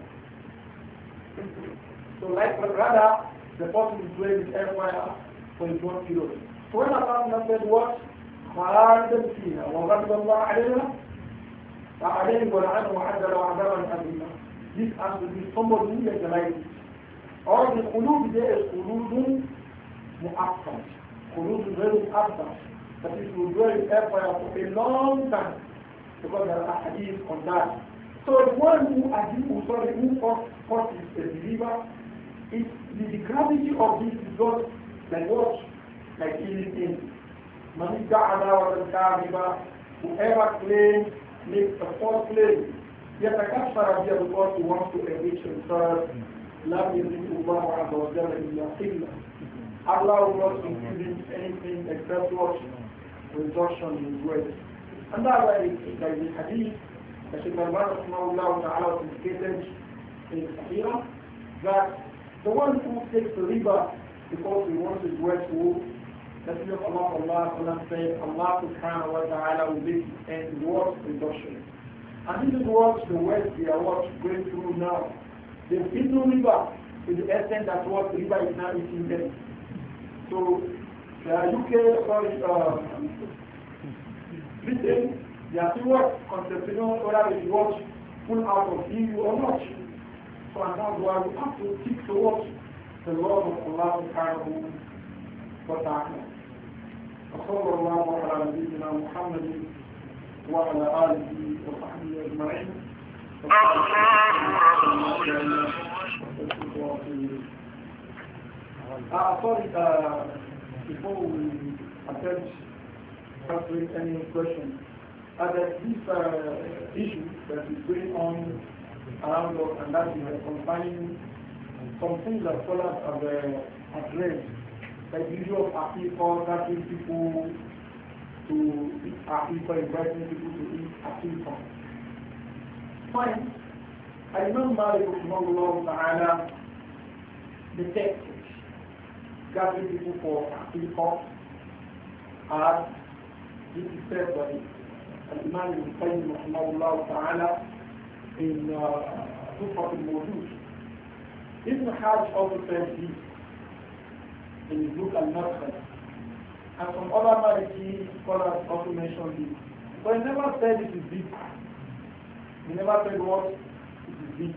So like rather, the person is dwelling in hellfire for his one period. So when Allah said what? خَالِدًا فِيهَا وَغَضِبَ اللَّهُ عَلَيْهَا فَعَلَيْهِ وَلَعَنَهُ وَعَدَّ لَهُ عَذَابًا عَظِيمًا. This has to be somebody who legalizes. Or the qulub there is qulubun mu'akkad. Qulub is very mu'akkad. That is will dwell in hellfire for a long time. Because there are hadith on that. So the one who agrees, who sorry, who first is a believer, is the, the gravity of this is not like what? Like killing him. Man da'ala wa al-kadhiba, whoever claims, makes a false claim, yet a kafara biya because he wants to enrich himself. لم يزد الله عز وجل إلا قلة. Allah will not include anything except what? Reduction in his words. And that's why there is a hadith that Shaykh Al-Bani rahimahullah ta'ala indicated in Sahira that the one who takes the riba because he wants his words to, the Messenger of Allah Allah said, Allah subhanahu wa ta'ala will make it end words reduction. And this is what the words we are what going through now. They feed no riba to the extent that what riba is now eating them. So the U K, sorry, uh, Britain, they are still what contemplating whether they what pull out of E U or not. So and that's why we have to stick to what the law of Allah subhanahu wa ta'ala. وصلى الله على نبينا محمد وعلى آله وصحبه أجمعين. Uh, sorry, uh, before we attempt answering any question, uh, that this uh, issue that is going on around us and that is concerning some things that scholars have uh, addressed, like the issue of Aqiqah, asking people to eat Aqiqah, inviting people to eat Aqiqah. Fine. I remember Malik Rahimahullah Ta'ala, the text, gathering people for Aqiqah, and this is said by Al-Imam Ibn Qayyim Rahimahullah Ta'ala in Tufat al-Mawjud. Ibn Hajj also said this in his book Al-Madkhal. And some other Maliki scholars also mentioned this. But he never said it is big. He never said what? It is big.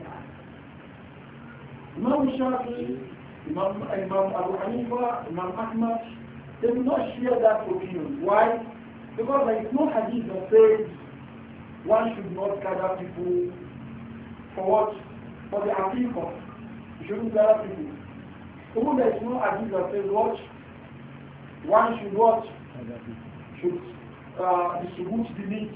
Imam Shafi, Imam, Imam Abu Hanifa, Imam Ahmad, they do not share that opinion. Why? Because there is no hadith that says one should not gather people for what? For the Aqiqah. You shouldn't gather people. Even there is no hadith that says what? One should what? Should uh, distribute the meat.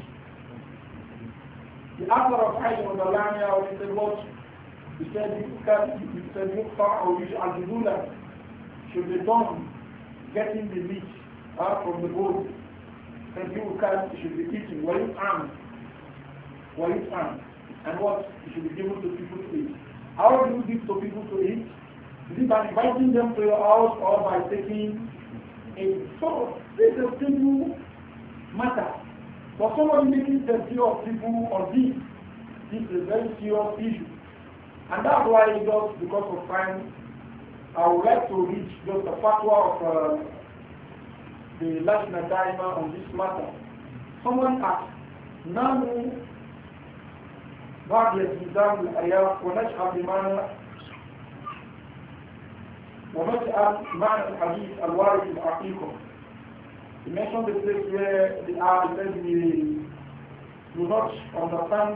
The author of Aisha of the Lanya, when he said what? He said, he said, Yukfa or Al-Judula should be done getting the meat uh, from the goat. And you can should be eating. While you arm. While you arm. And what? You should be given to people to eat. How do you give to people to eat? Is it by inviting them to your house or by taking a so this is a simple matter. For somebody making the view of people on this, This is a very serious issue. And that's why, just because of time, I would like to reach just the fatwa of uh, the Lajna Daima on this matter. Someone asked, نحن بعد التزام الآيات ونجعل بمعنى ونجعل معنى الحديث الوارد في الحقيقة. He mentioned the place where the ayah says we do not understand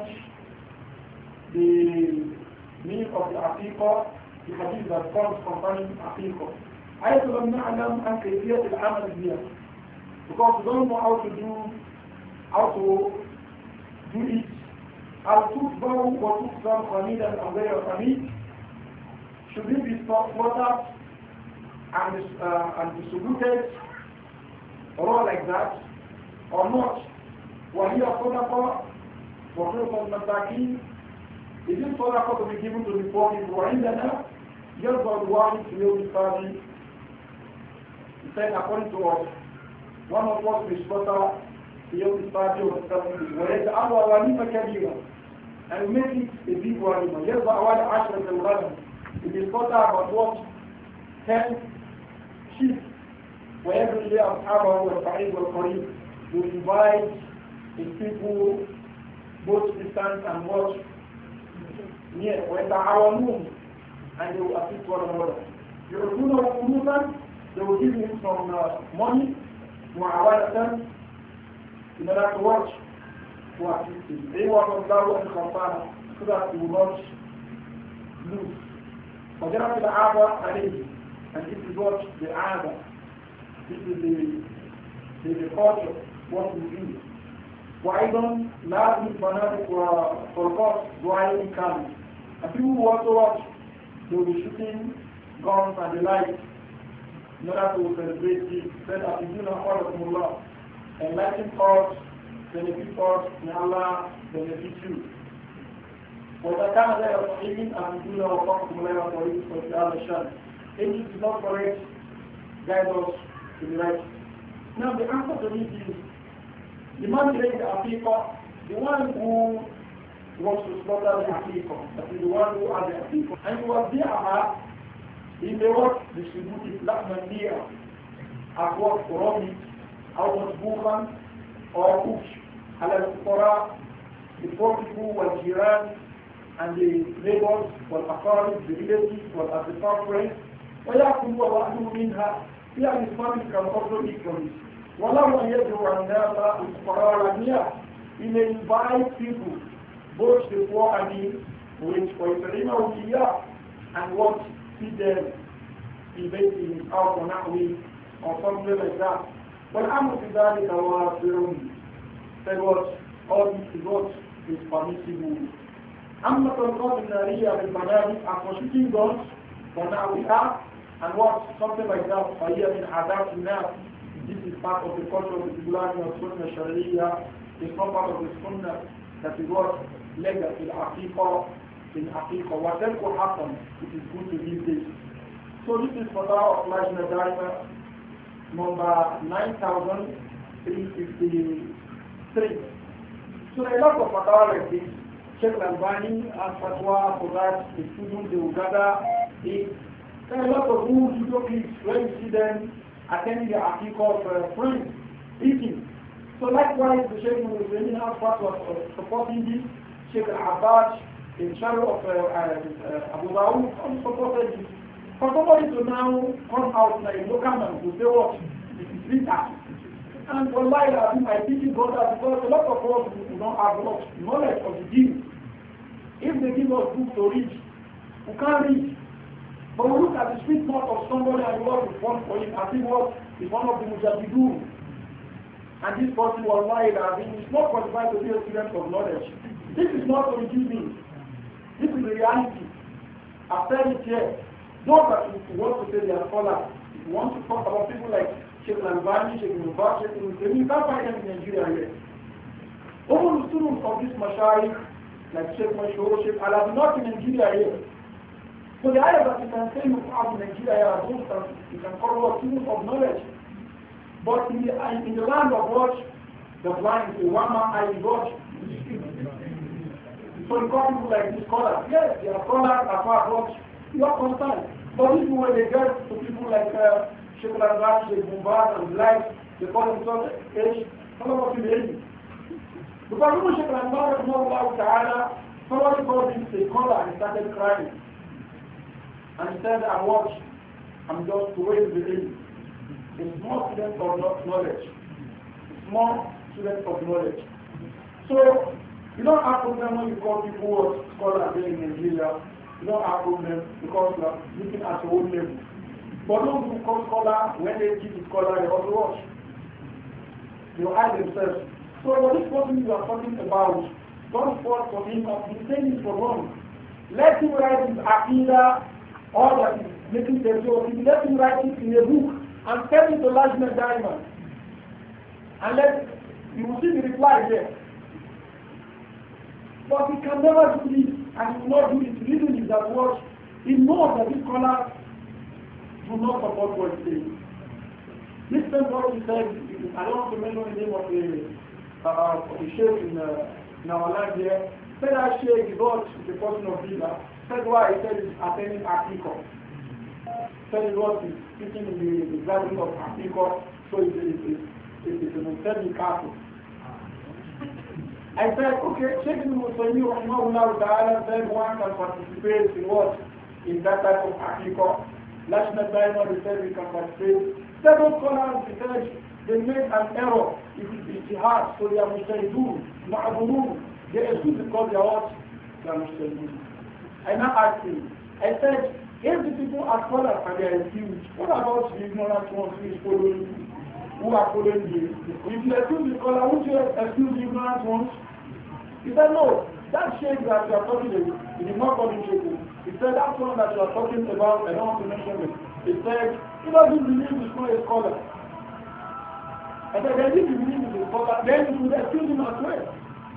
the meaning of the Aqiqah, the hadith that comes concerning Aqiqah. حيث لم نعلم عن كيفية العمل بها, because we don't know how to do how to do it. أو تتبع وتكسر قليلا أو غير قليل. Should it be slaughtered and, uh, and distributed raw like that or not? وهي صدقة وتعطى المساكين. Is it صدقة to be given to the poor people? وعندنا يرضى الواحد في يوم الثاني. He said, according to us, one of us will slaughter في يوم الثاني والثاني ويجعل وليمة كبيرة, and we make it a big وليمة. يرضى أول عشرة الغنم. It is slaughter about what? Ten sheep. ويجعل لي أصحابه والبعيد والقريب. We invite his people both distant and much near. ويتعاونون, and they will assist one another. يعطونه فلوسا, they will give him some uh, money معاونة in order to watch to assist him. They want to allow and compare so that he will not lose. وجرى العادة عليه, and this is what the عادة, this is the the, the culture, what we do. وأيضا لا بالفنادق والطرقات دعاء كامل. And people who also watch, they will be shooting guns and the like in order to celebrate this. Said that we do not order from Allah. Enlighten us, benefit us, may Allah benefit you. وإذا كان غير صحيح أن يكون وفقكم غير طريق في هذا الشأن. If it is not correct, guide us to the right. Now the answer to this is, the man raised the Aqiqah, the one who wants to slaughter the Aqiqah, that is the one who has the Aqiqah, and he was there, he may what distribute it, Lahman Dia, as what raw meat, out of Buhan, or Kush, Halal Qura, the poor people, wal Jiran, and the neighbors, wal Aqarib, the relatives, wal Asifar friends, وَيَأْكُلُ وَأَهْلُ مِنْهَا, he and his family can also eat from it. وَلَوْ أَنْ يَدْعُوا النَّاسَ الْفُقَرَاءَ وَالْأَغْنِيَاءَ, he may invite people, both the poor and the rich, وَيُطْعِمَهُمْ إِيَّاهُ, and what feed them, he based in his house or not with, or something like that. وَالْأَمْرُ فِي ذَلِكَ وَاسِعٌ, said what, all this is what is permissible. أَمَّا تَلْقَى النَّارِيَّةِ بِالْمَنَابِقِ, as for shooting guns, وَنَعْوِهَا, and what, something like that, فَهِيَ مِنْ عَادَاتِ النَّاسِ. This is part of the culture of Islam and Sunnah Sharia. It's not part of the Sunnah that is what legal in Aqiqah, in Aqiqah. Whatever could happen, it is good to leave this. So this is for our Lajna Daima number nine thousand three hundred fifty-three. So a lot of fatwa like this, Sheikh Al-Albani and fatwa for that, the students they will gather. There are a lot of rules, you don't need, when you see them attending the Aqiqah of uh, friends, eating. So likewise, the Sheikh was really not part of uh, supporting this. Sheikh Al-Abbas, in charge of uh, uh, Abu Dawud, also supported this. For somebody to now come out like a local man to say what, this is bitter. And for life, I think I teach brother because a lot of us do not have much knowledge of the deen. If they give us books to read, we can't read. But we look at the street mouth of somebody and what we want for him, I think what is one of the mujahideen. And this person was lied, I think it's not qualified to be a student of knowledge. This is not to reduce me. This is the reality. I've said it here. Those that you want to say they are scholars, if you want to talk about people like Sheikh Al-Albani, Sheikh Al-Mubarak, Sheikh Al-Mubarak, you can't find them in Nigeria here. All the students of this Mashaykh, like Sheikh Mashur, Sheikh Al-Albani, not in Nigeria here. So the idea that you can say you have in Nigeria are those that you can call what students of knowledge. But in the, in the land of what? The blind, the one man eye God. So So you call people like this scholars. Yes, they are scholars as far as what you are concerned. But if you when they get to people like uh, Sheikh Al-Azhar, Sheikh Bumbaz and like, they call themselves age, some of them age. Because even Sheikh Al-Azhar, somebody called him a scholar and he started crying. And he said, I watch, I'm just waiting the age. A small student of knowledge. A small student of knowledge. So, you don't have problem when you call people who are scholars in Nigeria. You don't have problem because you are looking at your own level. But those who call scholar, when they teach the scholar, they also watch. They hide themselves. So what this person you are talking about, don't fall for him of the saying is for wrong. Let him write his Aqidah, all that is making the joke. Let him write it in a book and send it to Lajna Diamond. And let you will see the reply there. But he can never do this, and he will not do it. The reason is that what he knows that this scholar do not support what he says. This is what he said. I don't want to mention the name of the uh, of the sheikh in, uh, in our land here. Said that sheikh is not the person of Bida. Said why he said he's attending Africa. Said he was speaking in the, the garden of Africa, so it's a Muslim castle. I said, okay, Sheikh Ibn Musaymi rahimahullah ta'ala said one can participate in what? In that type of Africa. National Diamond said we can participate. Several scholars said they made an error. It is jihad, so they are Musayidun, Ma'abunun. They excuse because they are what? They are Musayidun. I now asked him, I said, if the people are scholars and they are excused, what about the ignorant ones who is following you? Who are following you? If you excuse the scholar, would you excuse the ignorant ones? He said, no, that sheikh that you are talking about, he did not call him sheikh. He said, that one that you are talking about, I don't want to mention it. He said, he doesn't believe he's not a scholar. I said, then if you believe he's a scholar, then you should excuse him as well.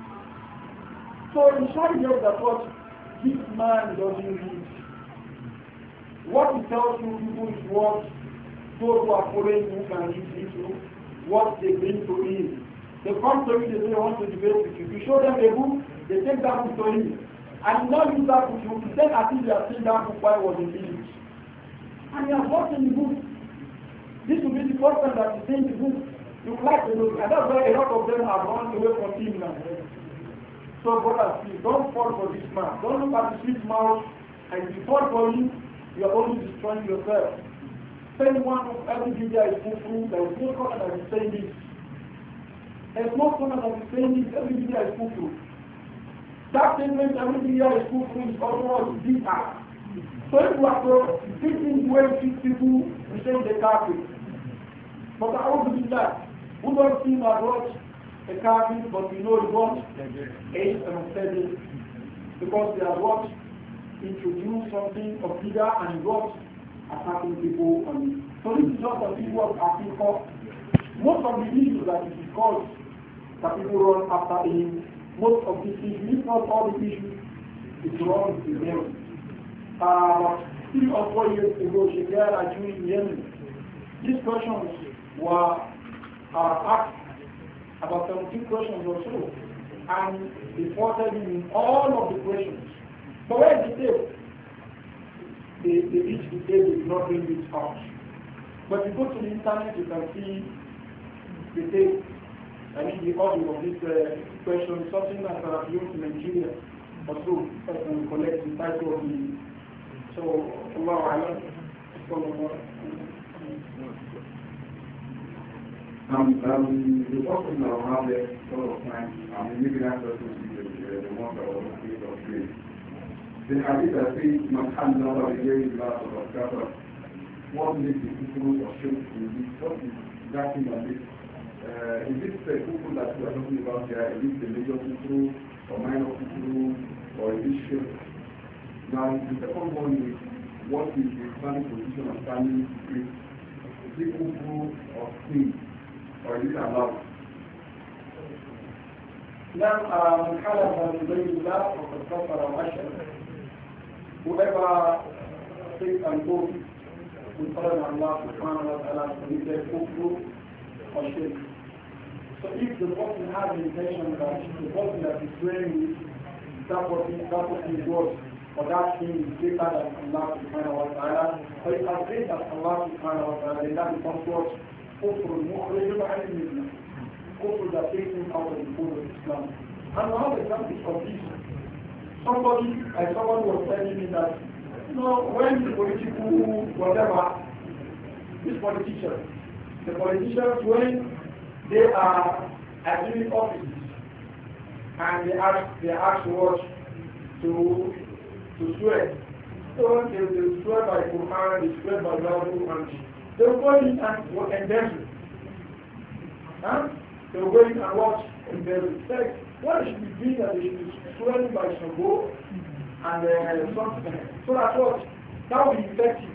So in short, is that what this man doesn't read. What he tells you people is what those who are following him can read into, what they bring to him. They come to you, they say, I want to debate with you. You show them a book, they take that book to him. And you now use that book, you pretend as if they are saying that book while was in English. And he has worked in the book. This will be the first time that he saying the book. You like the book. And that's why a lot of them have run away from him now. So brothers, please don't fall for this man. Don't look at the sweet mouth, and if you fall for him, you are only destroying yourself. Saying one of every video is full, there is no scholar that is saying this. There is no scholar that is saying this, every video is full. That statement, every video is full is almost deeper. So if you are to fit in the way fit people, we say they kafir. But I want to be that. Who don't seem as what a kafir, but we know what eight and seven, because they are what introduce something of bigger and what attacking people on it. So this is just a people of Africa. Most of the issues that it is called that people run after him, most of the issues, if not all the issues, is wrong with them. Uh, three or four years ago, Shekara Jew in Yemen, these questions were uh, asked, about seventeen questions or so, and they faulted him in all of the questions. But where is the tape? They, they each the tape is not bring it out. But if you go to the internet, you can see the tape. I mean, the audio of this uh, question, something that are used in Nigeria, or so, that can collect the title of the. So, Allah Allah. Um, um, the person that will have a lot of time, um, maybe that person is the, the one that will create or create. The hadith that says, "Man hand over the very last of the Prophet." What makes the people or shape in this? What is that thing that is? Uh, is it the people that we are talking about here? Is it the major people or minor people, or is it shape? Now, the second one is, what is the Islamic position of family? Is it people or sin? Or is it allowed? نعم من حلف بغير الله وقد كفر واشرك. Whoever takes an oath with Allah subhanahu wa ta'ala committed kufr or shirk. So if the person has the intention that the person that is praying with that person, that person is what, or that thing is greater than Allah subhanahu wa ta'ala, or it has greater than Allah subhanahu wa ta'ala, then that becomes what? Kufr al-Mukhrijun an al-Islam. Kufr that takes him out of the fold of Islam. And we have examples of this. Somebody, like someone was telling me that, you know, when the political, whatever, these politicians, the politicians, when they are assuming office, and they ask, they ask what to to swear. So they will swear by Quran, they swear by Bible, and they will go in and what embezzle. Huh? They will go in and watch embezzle. Like, what they should be doing that they should be swearing by Shango and uh, something. So that's what that will be effective.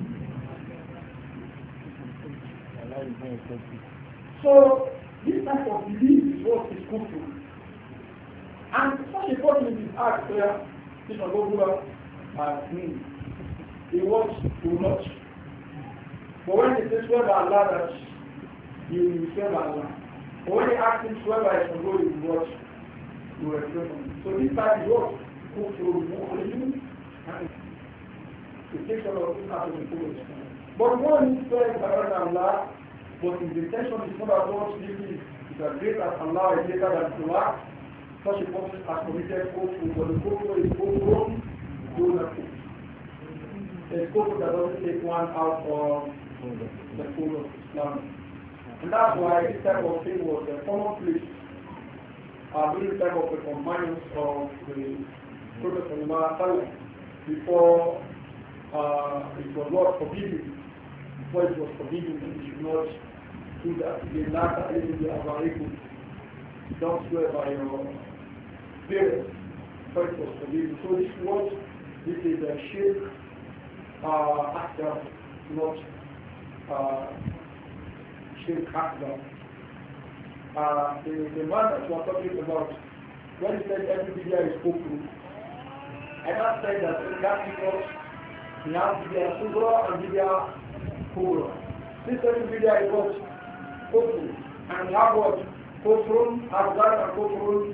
So this type of belief is what is good for you. And such a person is asked there, this is what uh, means. He wants to not. But when they say swear by Allah, that you will swear by Allah. But when they ask him swear by his God, you will watch. You will refrain from it. So this type is what? Who through you and to take all of this out of the full extent. But one is swear by Allah, but his intention is not at all this is as great as Allah is greater than Allah. Such a person has committed kufr, but the kufr is kufr do not kufr. There's kufr that doesn't take one out of the fold of Islam. And that's why this type of thing was a common place uh, during the time of the companions of the Prophet Muhammad before uh, it was not forbidden. Before it was forbidden, you should not do that. The latter is the Avariku. Don't swear by your parents. Before it was forbidden. So this was, this is a shirk uh, akbar, not uh, shirk akbar. Uh, the, the man that we are talking about, when he said every video is kufru, I not said that that because we have video kubra and video kubra. This every video is what? Kufru. And we have what? Kufrun, Asgar and Kufrun.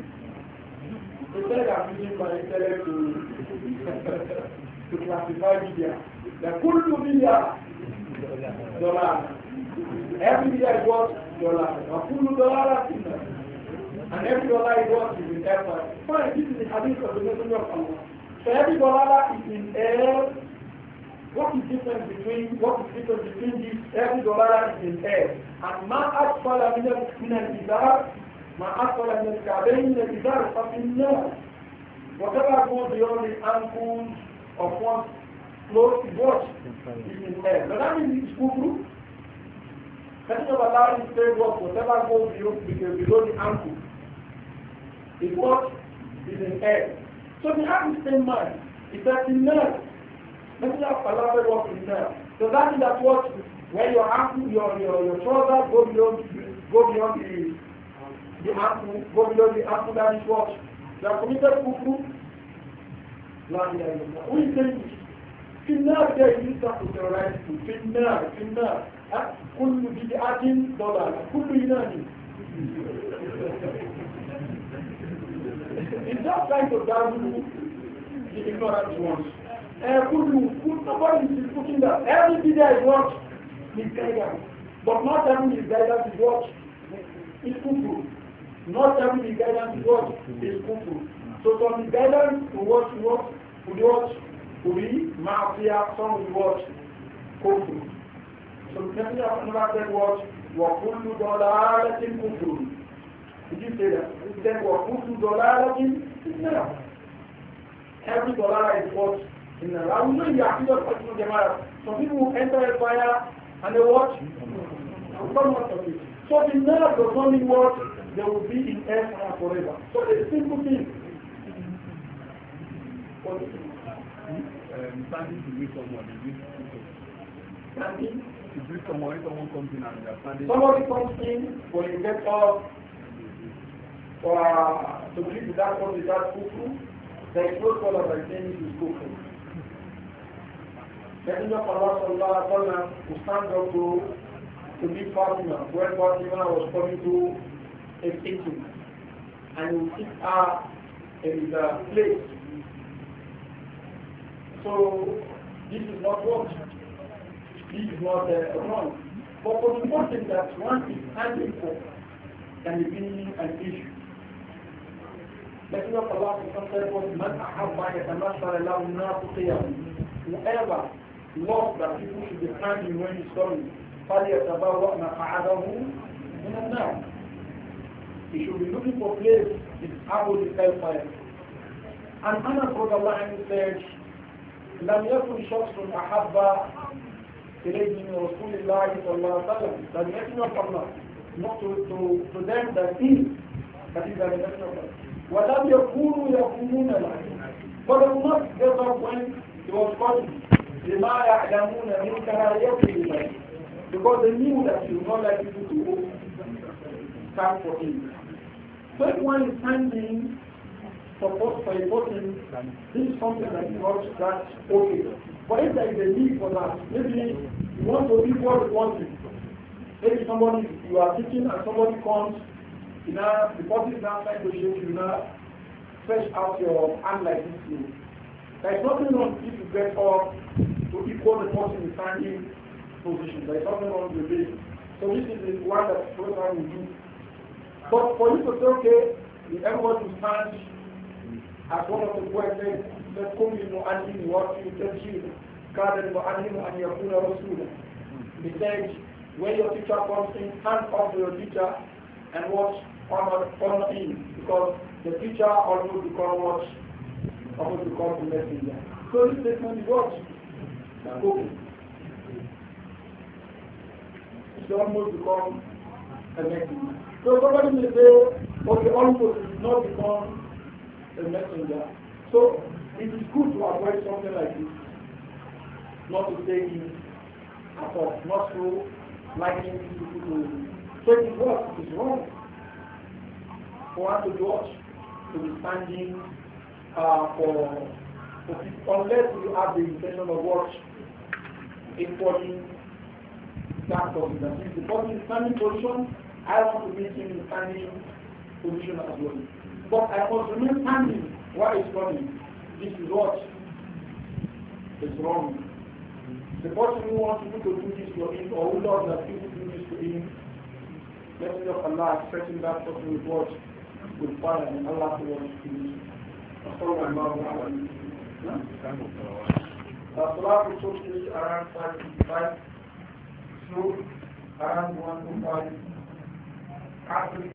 They said I'm using my intellect to, to classify video. The kullu video, dollar. Every video is what? Dollar. The kullu dollar is and every dollar is what? Is in air. Fine, this is the hadith of the Messenger of Allah. So every dollar is in air. What is different between what is different between this? Every dollar is in air. And ma asfala min al-izar, ma asfala min al-ka'bayn min al-izar fa fi an-nar. Whatever goes beyond the ankles of one's clothes is what? Is in air. But that means it's kufru. Messenger of Allah is saying what? Whatever goes below, below the ankle is what? Is in air. So we have the same mind. It's that in air. Messenger of Allah was in there. So that is that what when your ankle, your your your trousers go beyond go beyond the the ankle, go below the ankle, that is what you are committed kufru. La ilaha illallah. Who is saying this? Finnar there is not to terrorize you. Finnar, finnar. Kullu bid'atin dollar. Kullu inani. It's just trying to damn the ignorant ones. Uh, nobody is putting that. Every video is what? Is guidance. But not every guidance is what? Is kufu. Not every guidance is what? Is kufu. So some guidance to what you what? To what? To be mafia, some will watch kufu. So the Messenger of Allah said what? وَكُلُّ ضَلَالَةٍ كُفْرٌ. Did you say that? He said وَكُلُّ ضَلَالَةٍ إِنَّا. Every dollar is what? In the I will know the Aqidah of Qasm Jama'ah. Some people enter a fire and they watch. So the nerve does not mean what? They will be in air forever. So it's a simple thing. What is it? Um, standing to greet someone. Standing? To greet someone, if someone comes in and they are standing. Somebody comes in, when you get up for, uh, to greet that one without kufu, there is no scholar by saying it is kufu. Messenger of Allah sallallahu alaihi wasallam who stand up to to meet Fatima when Fatima was coming to a meeting, and he will sit her in his uh, place. So this is not what? This is not uh, wrong. But for the person that one is standing for can be an issue. Messenger of Allah said, "Man ahabba yatamashala lahu nasu qiyam." Whoever loves that people should be standing when he's coming, فَلْيَتَبَوَّأْ مَقْعَدَهُ مِنَ النَّارِ. He should be looking for place in Abu Hellfire. And Anas radiallahu anhu said, لم يكن شخص أحب إليه من رسول الله صلى الله عليه وسلم. That the Messenger of Allah, not to, to, to them that he, that is the Messenger of Allah. وَلَمْ يَكُونُوا يَقُومُونَ لَهُ. But they will not get up when he was calling. لِمَا يَعْلَمُونَ مِنْ كَرَايَتِهِ إِلَيْهِ. Because they knew that he would not like people to stand for him. So if one is standing support for a person, this is something that is not that okay. But if there is a need for that, maybe you want to equal the person. Maybe somebody, you are teaching and somebody comes, you know, the person is now trying to shake you, now stretch out your hand like this. There is nothing wrong if you get up to equal the person in standing position. There is nothing wrong with this. So this is the one that program will do. But for you to say, okay, if everyone will stand, as one of the poets said, لَكُمْ لِمُعَلِّمِ وَقِيُّ تَبْشِيرٍ كَادَ الْمُعَلِّمُ أَنْ يَكُونَ رَسُولًا. He said, when your teacher comes in, stand up to your teacher and watch honor, honor him, because the teacher almost become what? Almost become the messenger. So this statement is what? Okay. It almost become a messenger. So somebody may say, okay, almost it not become a messenger. So it is good to avoid something like this. Not to say it at all, not to liking people to so it is what? It is wrong. For one to do what? To be standing uh, for, for people, unless you have the intention of what? Equaling that person. That is, the person in standing position, I want to meet him in standing position as well. But I must remain standing while he's coming. This is what is wrong. The person who wants people to do this for him, or who loves that people do this to him, Messenger of Allah expecting that person with what? With fire, and Allah to watch to do. Salah is totally around five fifty-five, slow around one to five.